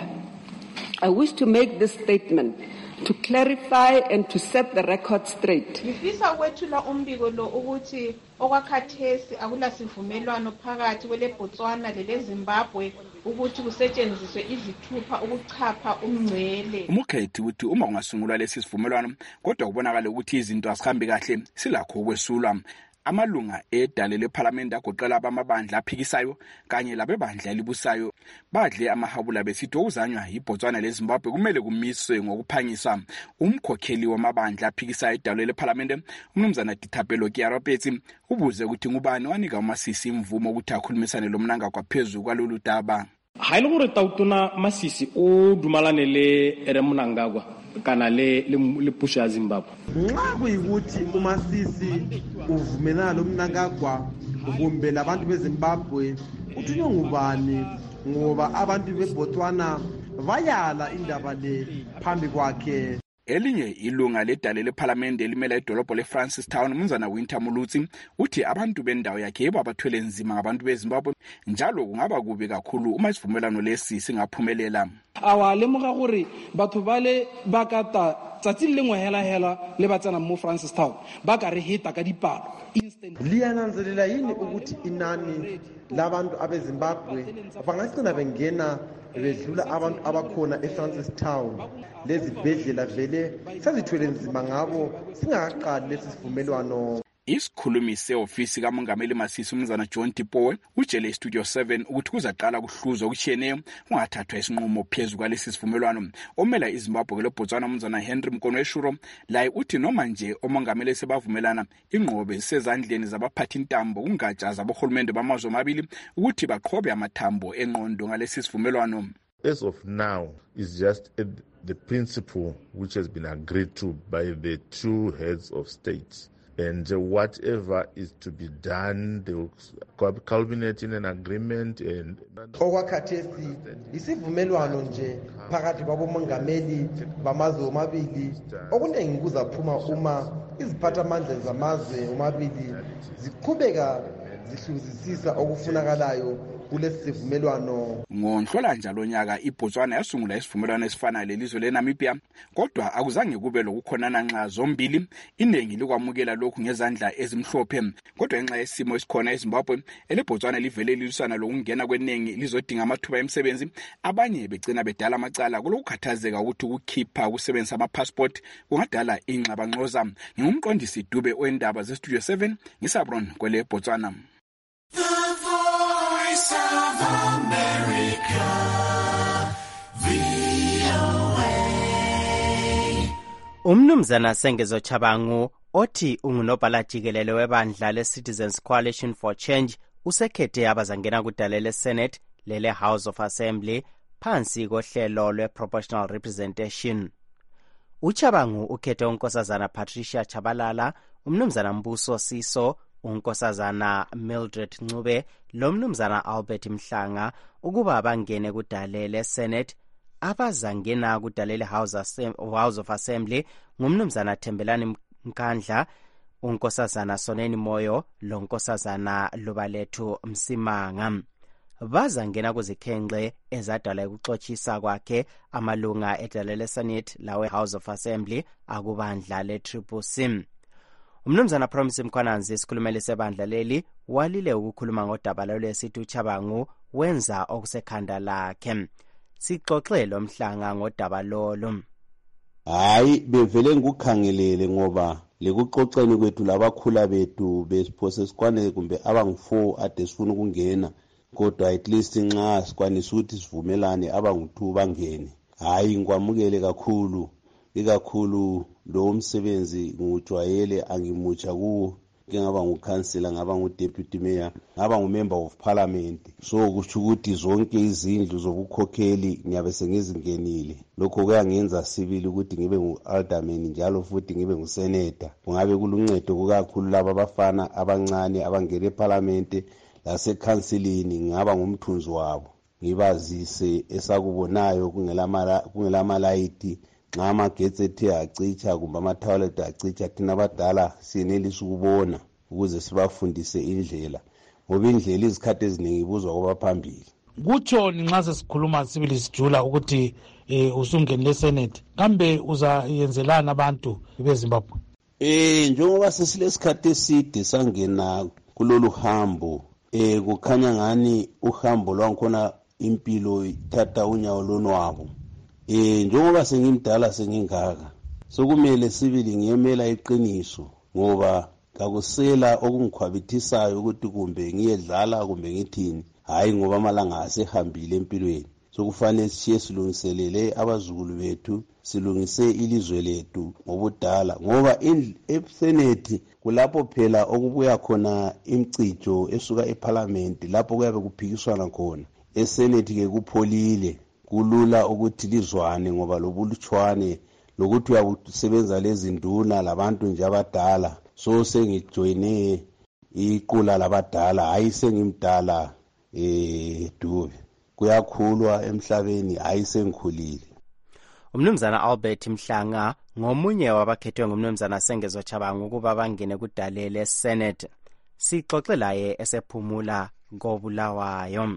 I wish to make this statement to clarify and to set the record straight.
Ngifisa ukwethula umbiko lo ukuthi okwakhathesi akulasivumelwano phakathi kwele Botswana lele Zimbabwe ukuthi kusetshenziswe izithupha ukuchapha umngcele.
Umkhethi uthi uma ungasungulwa lesi sivumelwano kodwa kubonakala ukuthi izinto azihambi kahle silakho ukwesulwa. Amalunga edale lephalamende agoqela abamabandla aphikisayo kanye labebandla elibusayo badle amahabula besithi okuzanywa yiBotswana leZimbabwe kumele kumiswe ngokuphangisa. Umkhokheli wamabandla aphikisayo edale lephalamende umnumzana Dithapelo Kiarapetsi ubuze ukuthi ngubani wanika uMasisi imvumo ukuthi akhulumisane loMnangagwa phezulu kwalolu daba.
Ha ile gore tautona Masisi o dumalane le Mnangagwa kana le push ya Zimbabwe.
Nxa kuyikuthi uMasisi uvumelana loMnangagwa kumbe labantu beZimbabwe uthunywa ngubani ngoba abantu beBotswana bayala indaba le phambi kwakhe.
Elinye ilunga ledale lephalamende elimela idolobho leFrancistown umnumzana Winter Mulutsi uthi abantu bendawo yakhe yebo abathwele nzima ngabantu beZimbabwe njalo kungaba kubi kakhulu uma isivumelwano lesi singaphumelela.
Awa lemoga gore batho bale ba kata tsatsi lengwe hela le ba tsena mo Francistown ba ka re hita ka dipalo.
Liyananzelela yini ukuthi inani labantu abeZimbabwe bangagcina bengena bedlula abantu abakhona eFrancistown? Lezi bhedlela vele sezithwele nzima ngabo singaqali lesi sivumelwano.
Isikhulumi se-ofisi kamongameli Masisi umnumzana John Tipoe utshele iStudio 7 ukuthi kuzaqala kuhluzwa okutshiyeneyo kungathathwa isinqumo phezu kwalesi sivumelwano. Omela iZimbabwe leBotswana umnumzana Henry Mkonweshuro laye uthi noma nje omongameli sebavumelana ingqobe sezandleni zabaphathi intambo kungatsha zabohulumende bamazwe amabili ukuthi baqhobe amathambo engqondo ngalesi sivumelwano.
As of now, it's just the principle which has been agreed to by the two heads of states. And whatever is to be done, they will culminate in an agreement. And
okwakhathesi isivumelwano nje phakathi kwabomongameli bamazwe omabili okuningi kuzaphuma uma iziphathamandla zamazwe omabili ziqhubeka zihluzisisa okufunakalayo kulesi sivumelwano.
Ngonhlolanja lonyaka iBotswana yasungula isivumelwano esifana lelizwe leNamibia, kodwa akuzange kube lokukhonana nxa zombili. Iningi likwamukela lokhu ngezandla ezimhlophe, kodwa ngenxa yesimo esikhona eZimbabwe, eleBotswana livele lilisana lokungena kweningi lizodinga amathuba emisebenzi. Abanye begcina bedala amacala kulokukhathazeka ukuthi ukukhipha ukusebenzisa amapassport kungadala ingxabangxoza. Ngingumqondisi Dube oendaba zeStudio 7 ngisabron kwele Botswana.
Umnumzana Sengezo Chabangu othi ungunobhala jikelele webandla le-Citizens Coalition for Change usekhethe abazangena kudala le-Senate lele House of Assembly phansi kohlelo lwe-Proportional Representation. Uchabangu ukhethe unkosazana Patricia Chabalala, umnumzana Mbuso Siso, unkosazana Mildred Ncube lomnumzana Albert Mhlanga ukuba abangene kudala le-Senate. Abazangena kudala le-House of Assembly ngumnumzana Thembelani Mkandla, unkosazana Soneni Moyo lonkosazana Lubalethu Msimanga. Bazangena kuzikhenxe ezadala ukuxoxisa kwakhe amalunga edala le-Senate lawe House of Assembly akubandla le-CCC. Umnumzana Promise Mkhwananzi isikhulumeli sebandla leli walile ukukhuluma ngodaba lwesithi uChabangu wenza okusekhanda lakhe. Sixoxe lo Mhlanga ngodaba lolo.
Hayi bevele ngikukhangelele ngoba lekuxoxeni kwethu labakhula bethu besiphose sikwane kumbe abangu4 ade sifuna ukungena, kodwa at least nxa sikwanisa ukuthi sivumelane abangu2 bangene. Hayi ngikwamukele kakhulu, ikakhulu lo umsebenzi ngujwayele angimutsha kuwo. Ngaba ngukhansela, ngaba ngudeputy mayor, ngaba ngumember of parliament. So kusho ukuthi zonke izindlu zobukhokheli ngiyabe sengizingenile. Lokho kuyangenza sibili ukuthi ngibe ngu-alderman njalo futhi ngibe ngusenator. Kungabe kuluncedo kakhulu laba abafana abancane abangena eparliament lasekhansilini, ngaba ngumthunzi wabo. Ngibazise esakubonayo kungelamalayithi, nxa amagetsi ethe acitsha kumbe ama-toilet acitsha, thina abadala siyenelisa ukubona ukuze sibafundise indlela, ngoba indlela izikhathi eziningi ibuzwa kwabaphambili.
Kutshoni nxa sesikhuluma sibili sijula ukuthi usungene leSenate, kambe uzayenzelana abantu beZimbabwe?
Njengoba sesilesikhathi eside sangena kulolu hambo, kukhanya ngani uhambo lwankhona impilo ithatha unyawo lonwabo. Njengoba sengimdala sengingaka, sokumele sibili ngiyemela iqiniso, ngoba kakusela okungikhwabithisayo ukuthi kumbe ngiyedlala kumbe ngithini. Hayi ngoba amalanga asehambile empilweni, sokufanele sishiye silungiselele abazukulu bethu, silungise ilizwe lethu ngobudala, ngoba eSenate kulapho phela okubuya khona imicijo esuka eParliament, lapho kuyabe kuphikiswana khona. ESenate ke kupholile, kulula ukuthi lizwane ngoba lobulutshwane lokuthi uyakusebenza lezinduna labantu nje abadala. So sengijoyine iqula labadala, hayi sengimdala Dube, kuyakhulwa emhlabeni, hayi sengikhulile.
Umnumzana Albert Mhlanga ngomunye wabakhethwe ngumnumzana Sengezo Chabangu ukuba bangene kudala leSenate. Sixoxe laye esephumula ngobulawayo.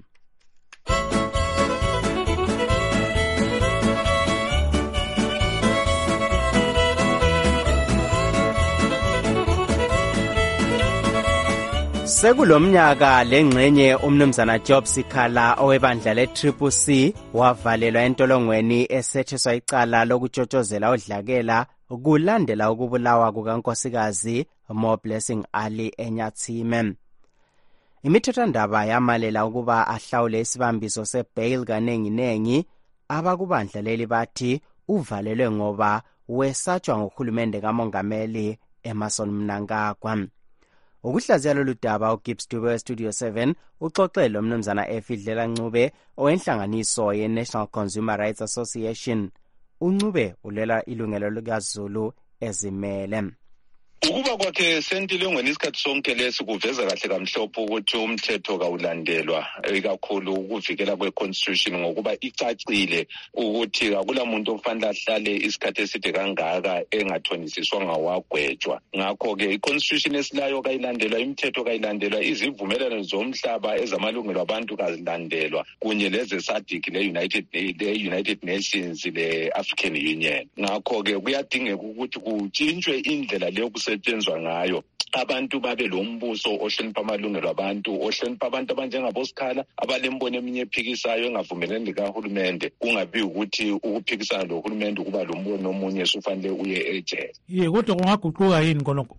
Sekulomnyaka lengxenye umnumzana Job Sikhala owebandla le-Triple C wavalelwa entolongweni esetshenziswa icala lokutshotshozela udlakela kulandela ukubulawa kukankosikazi Mo Blessing Ali eNyathime. Imithethwandaba yamalela ukuba ahlawule isibambiso sebail kanenginengi. Abakubandla leli bathi uvalelwe ngoba wesatshwa nguhulumende kamongameli Emmerson Mnangagwa. Ukuhlaziya lolu daba uGibbs Dube weStudio 7 uxoxele umnumzana Efidlela Ncube owenhlanganiso ye-National Consumer Rights Association. uNcube ulela ilungelo likaZulu ezimele.
Ukuba kwakhe sentilongweni isikhathi sonke lesi kuveza kahle kamhlophe ukuthi umthetho kawulandelwa ikakhulu ukuvikela kwe-constitution ngokuba icacile ukuthi akula muntu ofanele ahlale isikhathi eside kangaka engathonisiswanga wagwetshwa. Ngakho-ke i-constitution esilayo kayilandelwa, imithetho kayilandelwa, izivumelano zomhlaba ezamalungelo abantu kazilandelwa kunye leze-SADC le-United Nations le-African Union. Ngakho-ke kuyadingeka ukuthi kutshintshwe indlela leyo setshenzwa ngayo abantu babe lo mbuso ohlonipha amalungelo abantu, ohlonipha abantu abanjengaboSikhala abalembono eminye ephikisayo engavumelani likahulumende, kungabi ukuthi ukuphikisana lohulumende kuba lo mbono omunye ufanele uye ejele.
Kodwa kungaguquka yini konke?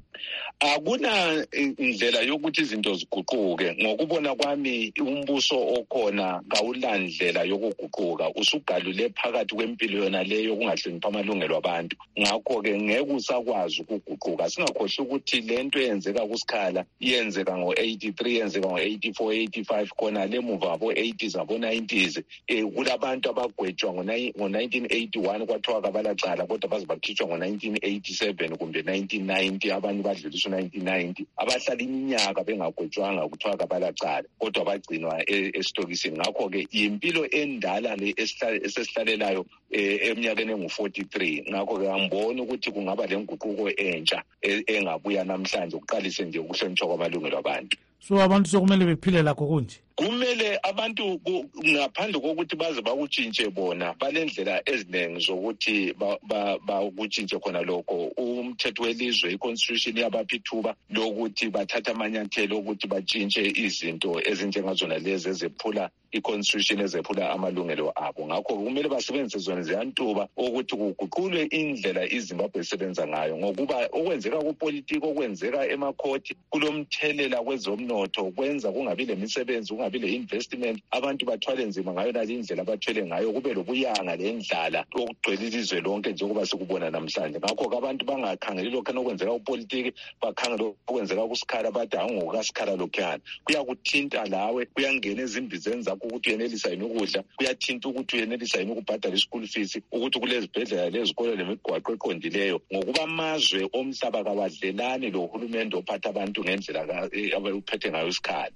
Akuna indlela yokuthi izinto ziguquke. Ngokubona kwami umbuso okhona kawulandlela yokuguquka, usugalule phakathi kwempilo yona leyo kungahlonipha amalungelo abantu. Ngakho-ke ngeke usakwazi ukuguquka. Singakhohlwa ukuthi lento eyenzeka kuSikhala yenzeka ngo-83, yenzeka ngo-84, 85 khona lemuva abo-80s abo-90s. Kulabantu abagwetshwa ngo-1981 kwathiwa kabalacala kodwa baze bakhitshwa ngo-1987 kumbe 1990, abanye badluliswa 1990, abahlala iminyaka bengagwetshwanga kuthiwa kabalacala kodwa bagcinwa esitokisini. Ngakho-ke impilo endala le esesihlalelayo eminyakeni engu-43. Ngakho-ke angiboni ukuthi kungaba lenguquko entsha engabuya namhlanje kuqalise nje ukuhlonitshwa kwamalungelo abantu.
So abantu sokumele bephile lakho kunje?
Kumele abantu ngaphandle kokuthi baze bakutshintshe bona balendlela eziningi zokuthi bakutshintshe khona lokho. Umthetho welizwe, i-constitution yabapha ithuba lokuthi bathathe amanyathelo ukuthi batshintshe izinto ezinjengazona lezi ezephula i-constitution, ezephula amalungelo abo. Ngakho kumele basebenzise zona ziyantuba ukuthi kuguqulwe indlela iZimbabwe esebenza ngayo, ngokuba okwenzeka kupolitiki, okwenzeka emakhoti kulomthelela kwezomnotho, kwenza kungabi lemisebenzi, kungabi le-investment, abantu bathwale nzima ngayo nale indlela abathwele ngayo, kube lobuyanga lendlala okugcwele ilizwe lonke njengoba sikubona namhlanje. Ngakho-ke abantu bangakhangeli lokhu okwenzeka kupolitiki, bakhangele okwenzeka kuSikhala bathi ngokukaSikhala lokhuyana. Kuyakuthinta lawe, kuyangena ezimbizeni zakho ukuthi uyenelisa yini ukudla, kuyathinta ukuthi uyenelisa yini ukubhadala i-school fees, ukuthi kulezibhedlela lezikolo lemigwaqo eqondileyo, ngokuba amazwe omhlaba kawadlelani lohulumende ophatha abantu ngendlela abaphethe ngayo isikhala.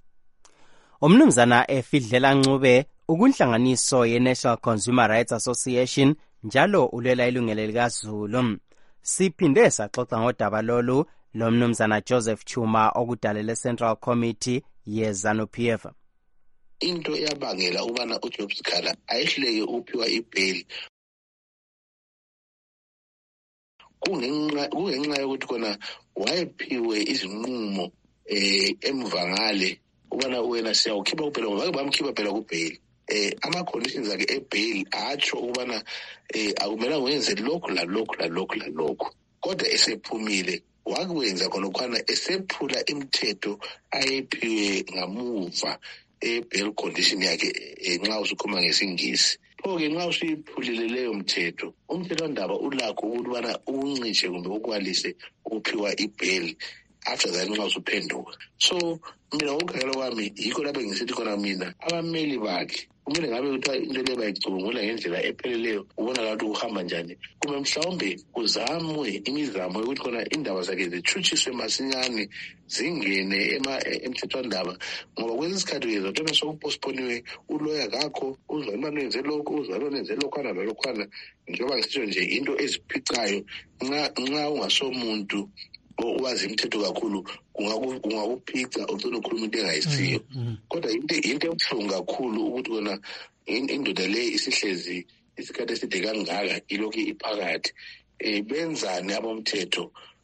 Umnumzana Efidlela Ncube ukunhlanganiso ye-National Consumer Rights Association njalo ulela ilungelo likaZulu. Siphinde saxoxa ngodaba lolu lomnumzana Joseph Chuma okudalele Central Committee ye-ZANU-PF.
Into eyabangela ubana uJob Sikhala ayehluleke uphiwa ibail kungenxa yokuthi khona wayephiwe izinqumo emvangale ubana wena siyawukhipha kuphela ngoba bamkhipha phela kubail. Ama-conditions akhe ebail atsho ukubana akumelanga wenze lokhu lalokhu, kodwa esephumile wakwenza khona esephula imithetho ayephiwe ngamuva bail condition yakhe nxa usukhuluma ngesingisi. Pho-ke nxa usuyiphulile leyo mthetho, umthethwandaba ulakho ukubana uncitshe kumbe ukwalise ukuphiwa ibail after that nxa usuphenduka. So mina ngokukhangela kwami yikho lapho ngisithi khona mina abameli bakhe kumele ngabe kuthiwa into le bayicubungula ngendlela epheleleyo, ubonakala ukuthi kuhamba njani, kumbe mhlawumbe kuzamwe imizamo yokuthi khona indaba zakhe zitshutshiswe masinyane zingene emthethwandaba, ngoba kwesinye isikhathi uyezwa sokuposponiwe, uloya kakho, uzalwane wenze lokhu, uzalwane wenze lokhwana lalokhwana, njengoba ngisitsho nje into eziphicayo. Nxa ungasomuntu owazi imithetho kakhulu kungakuphica ucela ukhuluma into engayisiyo. Kodwa into ebuhlungu kakhulu ukuthi kona indoda le isihlezi isikhathi eside kangaka ilokhu iphakathi. Benzani abomthetho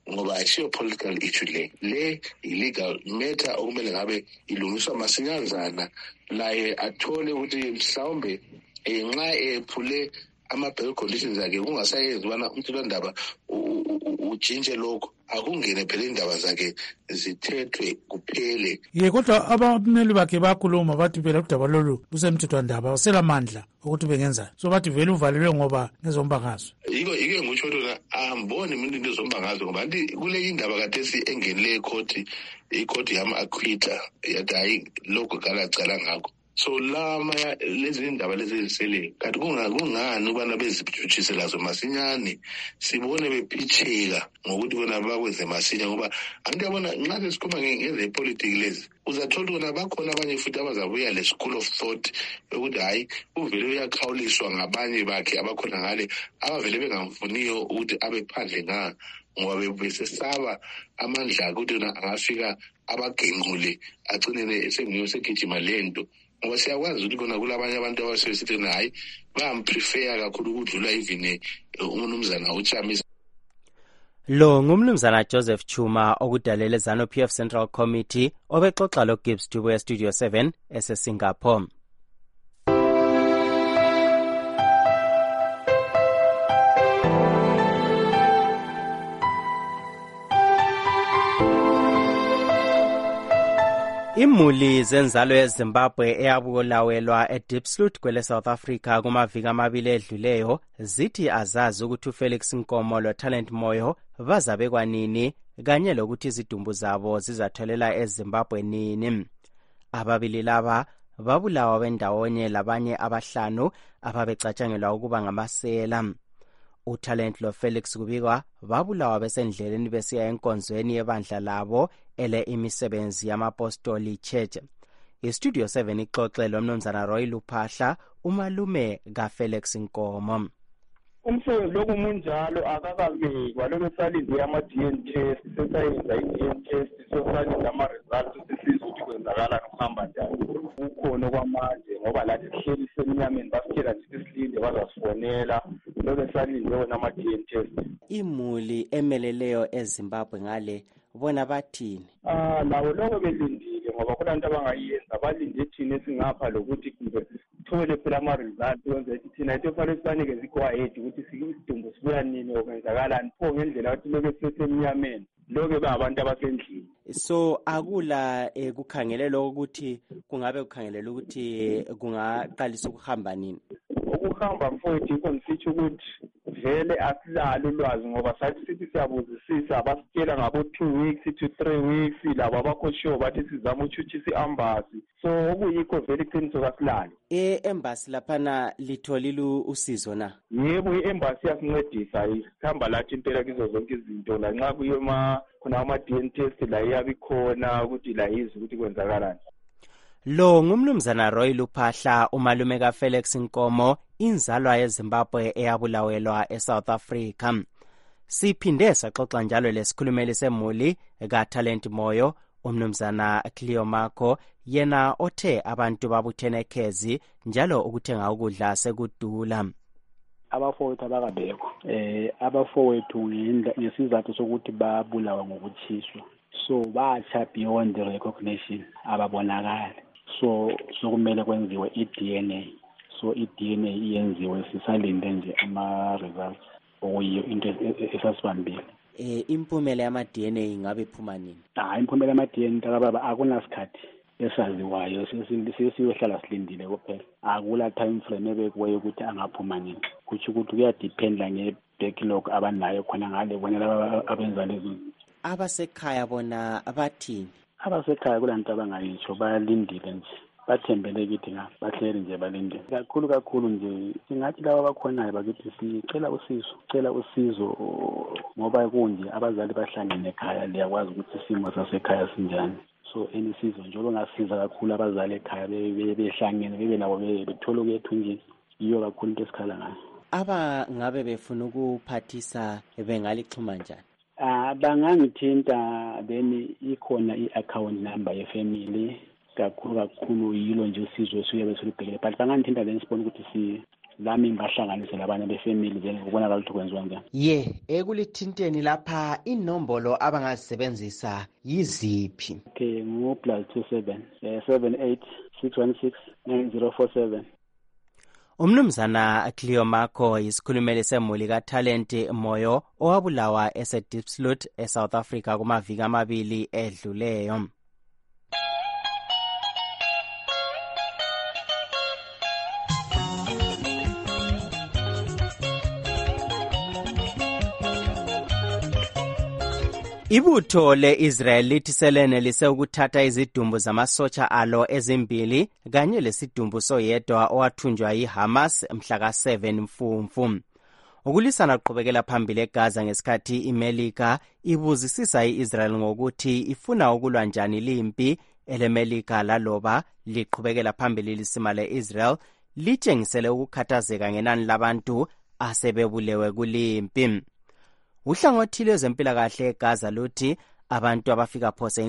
ngoba ayisiyo political issue le illegal matter okumele ngabe ilungiswa masinyazana laye athole ukuthi mhlawumbe nxa ephule ama-bail conditions akhe kungasayenzi ubana umthethwandaba utshintshe lokho akungene phela indaba zakhe zithethwe kuphele.
Kodwa abameli bakhe bakhuluma bathi phela udaba lolu lusemthethwandaba uselamandla ukuthi bengenza, so bathi vele uvalelwe ngoba ngezombangazwe.
Ike ngitsho lona amboni mina into ezombangazwe ngoba anti kule indaba kathesi engenile ikhoti yama-acquitter yathi hayi lokho kalacala ngakho. So lezi ndaba lezi ezisele kanti kungani ubana beziphuthise lazo masinyane sibone bephitheka ngokuthi bona bakwenze masinya ngoba anti yabona nxa sesikhuluma ngezepolitiki lezi uzathola ukuthi bakhona abanye futhi abazabuya le school of thought yokuthi hayi uvele uyakhawuliswa ngabanye bakhe abakhona ngale abavele bengamfuniyo ukuthi abe phandle ngoba besesaba amandla ukuthi angafika abagenqule agcinele esengiyo segijima lento. Ngoba siyakwazi ukuthi kona kulabanye abantu abasebesithi hayi bamprefer kakhulu ukudlula even umnumzana uChamisa.
Lo ngumnumzana Joseph Chuma okudalela ZANU PF Central Committee obexoxa lo Gibbs Dube Studio 7 eseSingapore. Imuli zenzalo eZimbabwe eyabulawelwa eDiepsloot kwele South Africa kumaviki amabili edluleyo zithi azazi ukuthi uFelix Nkomo loTalent Moyo bazabekwa nini kanye lokuthi izidumbu zabo zizatholela eZimbabwe nini. Ababili laba babulawa bendawonye labanye abahlanu ababecatshangelwa ukuba ngamasela. uTalent loFelix kubikwa babulawa besendleleni besiya enkonzweni yebandla labo ele imisebenzi yamapostoli church. Istudio 7 ixoxe lomnumzana Roy Luphahla umalume kaFelix Nkomo.
Umsebenzi lokumunjalo akakabekwa lokusalinde ama-DNA test sesayenza i-DNA test sosalinde ama-results sisizwe ukuthi kwenzakala nokuhamba njani. Kukhona kwamanje ngoba lathi sihleli semnyameni basitshela sithi silinde bazasifonela lokusalinde wona ama-DNA test.
Imuli emeleleyo eZimbabwe ngale bona bathini?
Lawo lokho belindile ngoba kuna into abangayenza balinde thina esingapha lokuthi kumbe thole phela ama-results wenza ukuthi thina into efanele sibanikeze igwayedi ukuthi isidumbu sibuya nini okwenzakalani pho ngendlela yokuthi loke sisesemnyameni loke babantu abasendlini.
So akula kukhangelelwa ukuthi kungabe kukhangelelwa ukuthi kungaqalisa ukuhamba nini?
Ukuhamba mfowethu yikho ngisitsho ukuthi vele asilalo ulwazi ngoba sathi sithi siyabuzisisa basitshela ngabo 2 weeks to 3 weeks labo abakho sure bathi sizama uchuchisa iambasi so okuyikho vele iqiniso kasilalo.
Embassy laphana litholile usizo na?
Yebo iembassy yasincedisa ihamba lathi impela kizo zonke izinto la nxa kuyoma khona ama-DNA test la iyabe ikhona ukuthi la yizi ukuthi kwenzakalani.
Lo ngumnumzana Roy Luphahla umalume kaFelix Nkomo inzalwa yeZimbabwe eyabulawelwa eSouth Africa. Siphinde saxoxa njalo lesikhulumeli semuli kaTalent Moyo umnumzana Cleo Marco yena othe abantu babuthene khezi njalo ukuthenga ukudla sekudula.
Abafowethu abakabekho abafowethu ngesizathu sokuthi babulawa ngokuthiswa so batsha beyond the recognition ababonakala so sokumele kwenziwe i-DNA so i-DNA iyenziwe sisalinde nje ama-results okuyiyo into esasibambile.
Impumela yama-DNA ingabe iphuma nini?
Impumela yama-DNA takababa akunasikhathi esaziwayo sesiyohlala silindile kuphela akula time frame ebekiweyo ukuthi angaphuma nini kutsho ukuthi kuyadependla nge-backlog abanayo khona ngale bona laba abenza lezo.
Abasekhaya bona abathini?
Abasekhaya kulanto abangayitsho balindile nje bathembele kithi bahleli nje balindile kakhulu nje singathi laba abakhonayo bakithi sicela usizo ngoba kunje abazali bahlangene ekhaya liyakwazi ukuthi isimo sasekhaya sinjani so enisizo nje olungasiza kakhulu abazali ekhaya behlangene bebe nabo bethola ukuyethunjini iyo kakhulu into esikhala ngayo.
Aba ngabe befuna ukuphathisa bengalixhuma njani?
Bangangithinta then ikhona i-account number yefamily kakhulu yilo nje usizo suye besilibhekele but bangangithinta then sibone ukuthi lami ngibahlanganise labanye befamily then kubonakala ukuthi kwenziwa njani.
Ekulithinteni lapha inombolo abangazisebenzisa yiziphi?
Okay, +27 78 616 9047.
Umnumzana Cleo Marco isikhulumeli semuli kaTalent Moyo owabulawa eseDiepsloot eSouth Africa kumaviki amabili edluleyo. Ibutho le-Israel lithi selenelise ukuthatha izidumbu zamasotsha alo ezimbili kanye lesidumbu soyedwa owathunjwa yiHamas mhla ka-7 Mfumfu. Ukulisana kuqhubekela phambili eGaza ngesikhathi iMelika ibuzisisa i-Israel ngokuthi ifuna ukulwa njani limpi eleMelika laloba liqhubekela phambili lisima le-Israel litshengisele ukukhathazeka ngenani labantu asebebulewe kulimpi. Uhlangothi lwezempilakahle eGaza luthi abantu abafika phose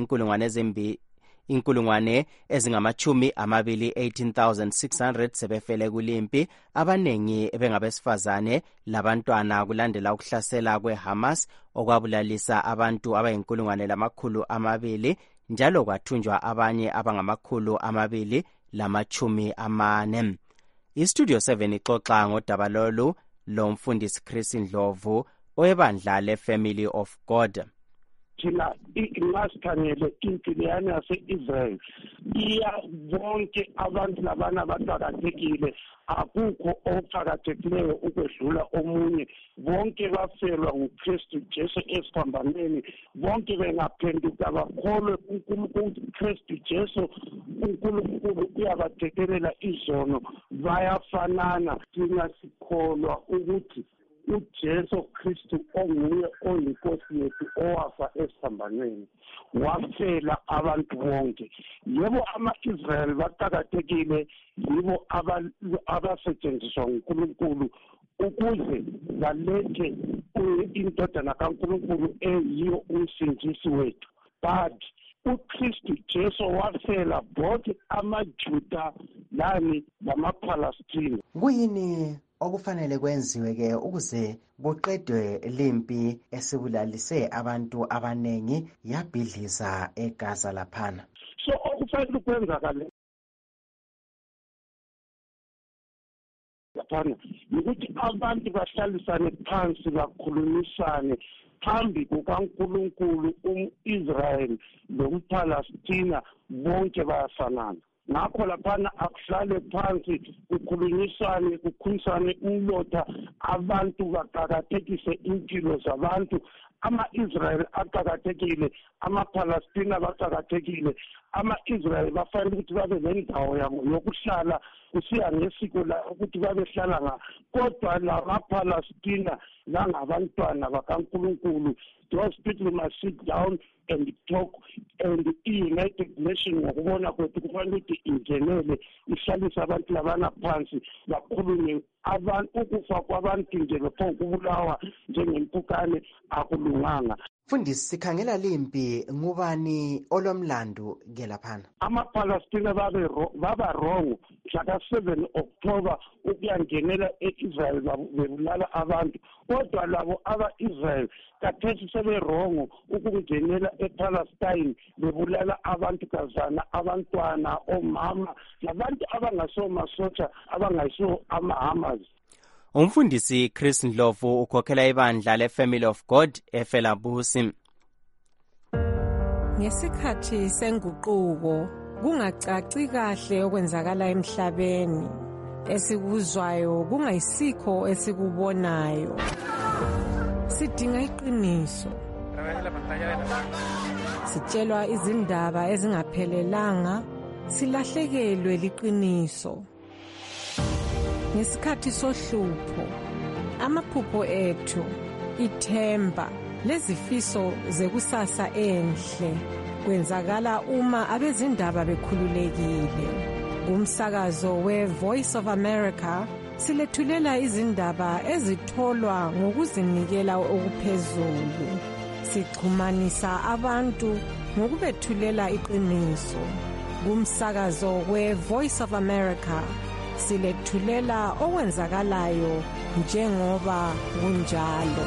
inkulungwane ezingamachumi amabili 18,600 sebefele kulimpi, abanengi bengabesifazane labantwana kulandela ukuhlasela kweHamas okwabulalisa abantu abayinkulungwane lamakhulu amabili njalo kwathunjwa abanye abangamakhulu amabili lamachumi amane. Istudio 7 ixoxa ngodaba lolu lomfundisi Chris Ndlovu oyebandla le-Family of God.
Thina ingasikhangele impilo yani yase-Israel iya bonke abantu labana abaqakathekile, akukho oqakathekileyo ukwedlula omunye. Bonke bafelwa nguKristu Jesu esiphambanweni, bonke bengaphenduka bakholwe kuKristu Jesu, uNkulunkulu uyabathekelela izono, bayafanana. Thina sikholwa ukuthi uJesu Kristu onguye oyinkosi yethu owafa esiphambanweni wafela abantu bonke. Yebo ama-Israel baqakathekile, yibo abasetshenziswa nguNkulunkulu ukuze balethe indodana kaNkulunkulu eyiyo umsindisi wethu. But uKristu Jesu wafela both amaJuda lani lamaPalestina.
Kuyini okufanele kwenziwe ke ukuze kuqedwe limpi esibulalise abantu abanengi yabhidliza eGaza laphana?
So okufanele kwenzakale laphana ukuthi abantu bahlalisane phansi bakhulumisane phambi kukaNkulunkulu. Israel lomPalestina bonke bayafanana. Ngakho laphana akuhlale phansi kukhulunyiswane kukhulisane umlotha, abantu baqakathekise impilo zabantu. Ama-Israel aqakathekile, amaPalestina baqakathekile. Ama-Israel bafanele ukuthi babe nendawo yabo yokuhlala kusiya ngesiko la ukuthi babehlala nga, kodwa lamaPalestina langabantwana bakaNkulunkulu, those people must sit down and talk, and i-United Nations ngokubona kwethu kufanele ukuthi ingenele ihlalise abantu labana phansi bakhulume. Abantu ukufa kwabantu nje bepho kubulawa njengempukane akulunganga.
Mfundisi, sikhangela limpi ngubani olomlando ke laphana?
AmaPalestina baba wrong mhla 7 October ukuyangenela e-Israel bebulala abantu, kodwa labo aba-Israel kathesi sebe-wrong ukungenela ePalestine bebulala abantu kazana, abantwana, omama, labantu abangasomasotsha abangayisiwo ama-Hamas.
Umfundisi Chris Ndlovu ukhokhela ibandla le-Family of God eFelabusi.
Ngesikhathi senguquko kungacaci kahle okwenzakala emhlabeni, esikuzwayo kungayisikho esikubonayo. Sidinga iqiniso, sitshelwa izindaba ezingaphelelanga, silahlekelwe liqiniso. Ngesikhathi sohlupho, amaphupho ethu, ithemba lezifiso zekusasa enhle kwenzakala uma abezindaba bekhululekile. Umsakazo we-Voice of America silethulela izindaba ezitholwa ngokuzinikela okuphezulu. Sixhumanisa abantu ngokubethulela iqiniso. Umsakazo we-Voice of America silethulela okwenzakalayo njengoba kunjalo.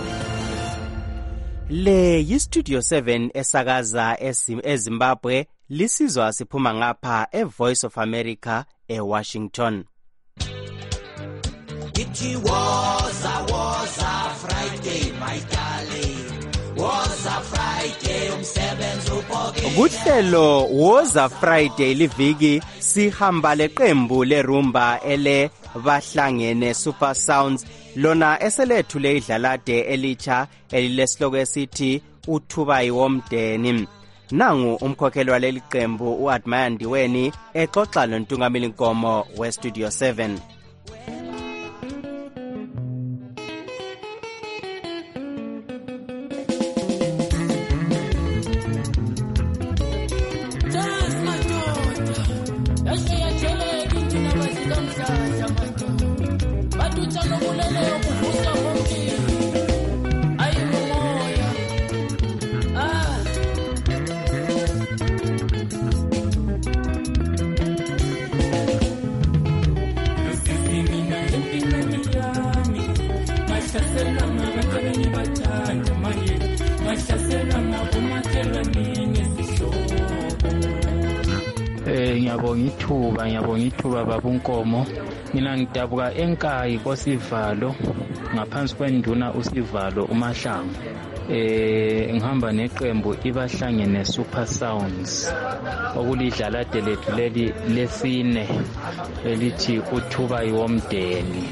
Le yiStudio 7 esakaza eZimbabwe, lisizwa siphuma ngapha eVoice of America eWashington.
It was a Friday, my darling. Was a Friday, umsebenzi uphokile.
Kuhlelo was a Friday liviki sihamba leqembu lerumba ele bahlangene Super Sounds lona eselethule idlalade elicha elilesihloko esithi uthuba womdeni. Nangu umkhokheli waleli qembu uAdmire Ndiweni exoxa noNtungameli Nkomo weStudio 7.
Ngiyabonga ithuba babunkomo. Mina ngidabuka enkayi koSivalo ngaphansi kwenduna uSivalo uMahlangu. Ngihamba neqembu ibahlangene Super Sounds okulidlalade lethu leli lesine elithi uthuba womdeni.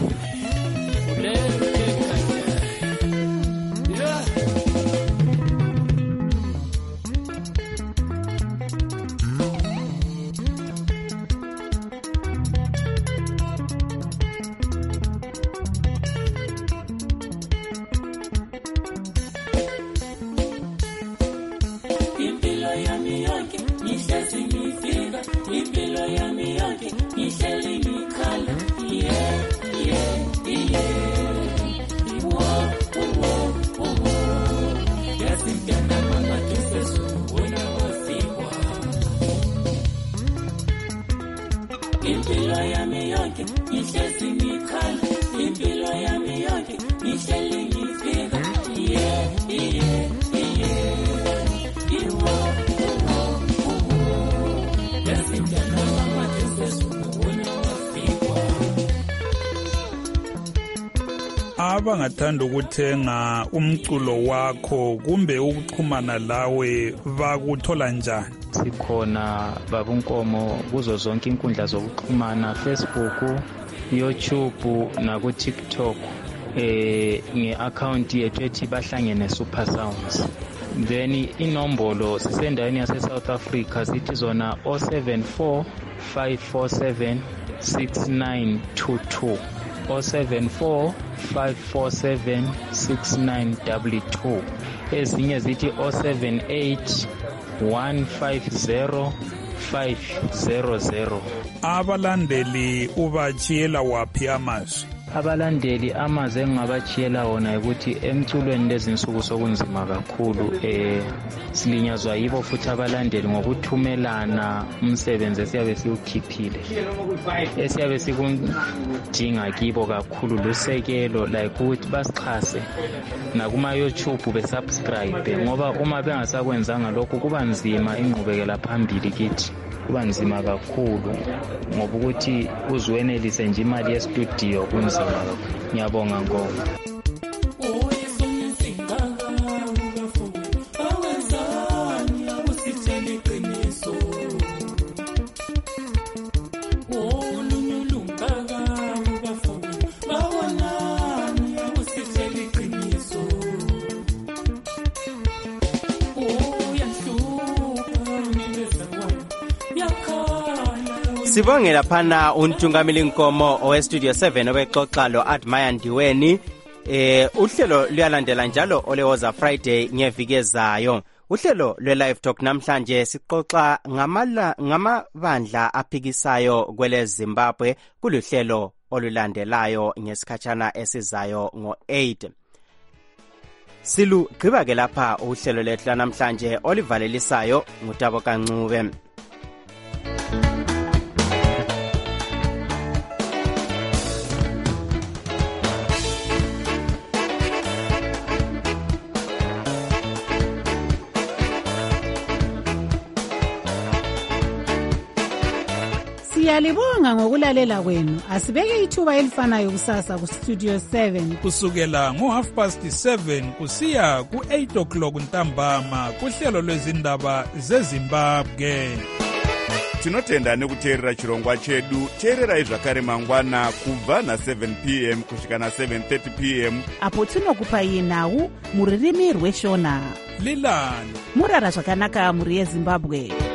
Abangathanda ukuthenga umculo wakho kumbe ukuxhumana lawe bakuthola njani?
Sikhona babunkomo kuzo zonke inkundla zokuxhumana, Facebook, YouTube na ku TikTok. Nge-account yethu ethi bahlangene Super Sounds. Then inombolo sisendaweni yase South Africa sithi zona 074 547 6922. 074 547 6922. Ezinye zithi 078 150 500.
Abalandeli ubachiyela waphi amazwi?
Abalandeli amazwi engingabachiyela wona ukuthi emculweni lezinsuku sokunzima kakhulu, silinyazwa yibo futhi abalandeli ngokuthumelana umsebenzi esiyabe siwukhiphile, esiyabe sikudinga kibo kakhulu lusekelo, like ukuthi basixhase nakuma YouTube besubscribe, ngoba uma bengasakwenzanga lokho kuba nzima ingqubekela phambili kithi, kuba nzima kakhulu ngoba ukuthi uzwenelise nje imali ye-studio kunzima kakhulu. Ngiyabonga Nkomo.
Sibongela phana uNtungameli Nkomo oweStudio 7 obexoxa lo Admire Ndiweni. Uhlelo luyalandela njalo olewoza Friday ngeviki ezayo. Uhlelo lwe-Live Talk namhlanje sixoxa ngamabandla aphikisayo kwele Zimbabwe kuluhlelo olulandelayo ngesikhatshana esizayo ngo-8. Silugqiba ke lapha uhlelo lethu namhlanje olivalelisayo ngutabo kancube.
Siyalibonga ngokulalela kwenu. Asibeke ithuba elifanayo kusasa kustudio 7
kusukela ngo7:30 kusiya ku8 o'clock ntambama kuhlelo lwezindaba zeZimbabwe.
Tinotenda nekuteerera chirongwa chedu. Teererai zvakare mangwana kubva na7 p.m. kusvika na7:30 p.m.
apo tinokupai nhau muririmi rweshona.
Lilani
murara zvakanaka muri yeZimbabwe.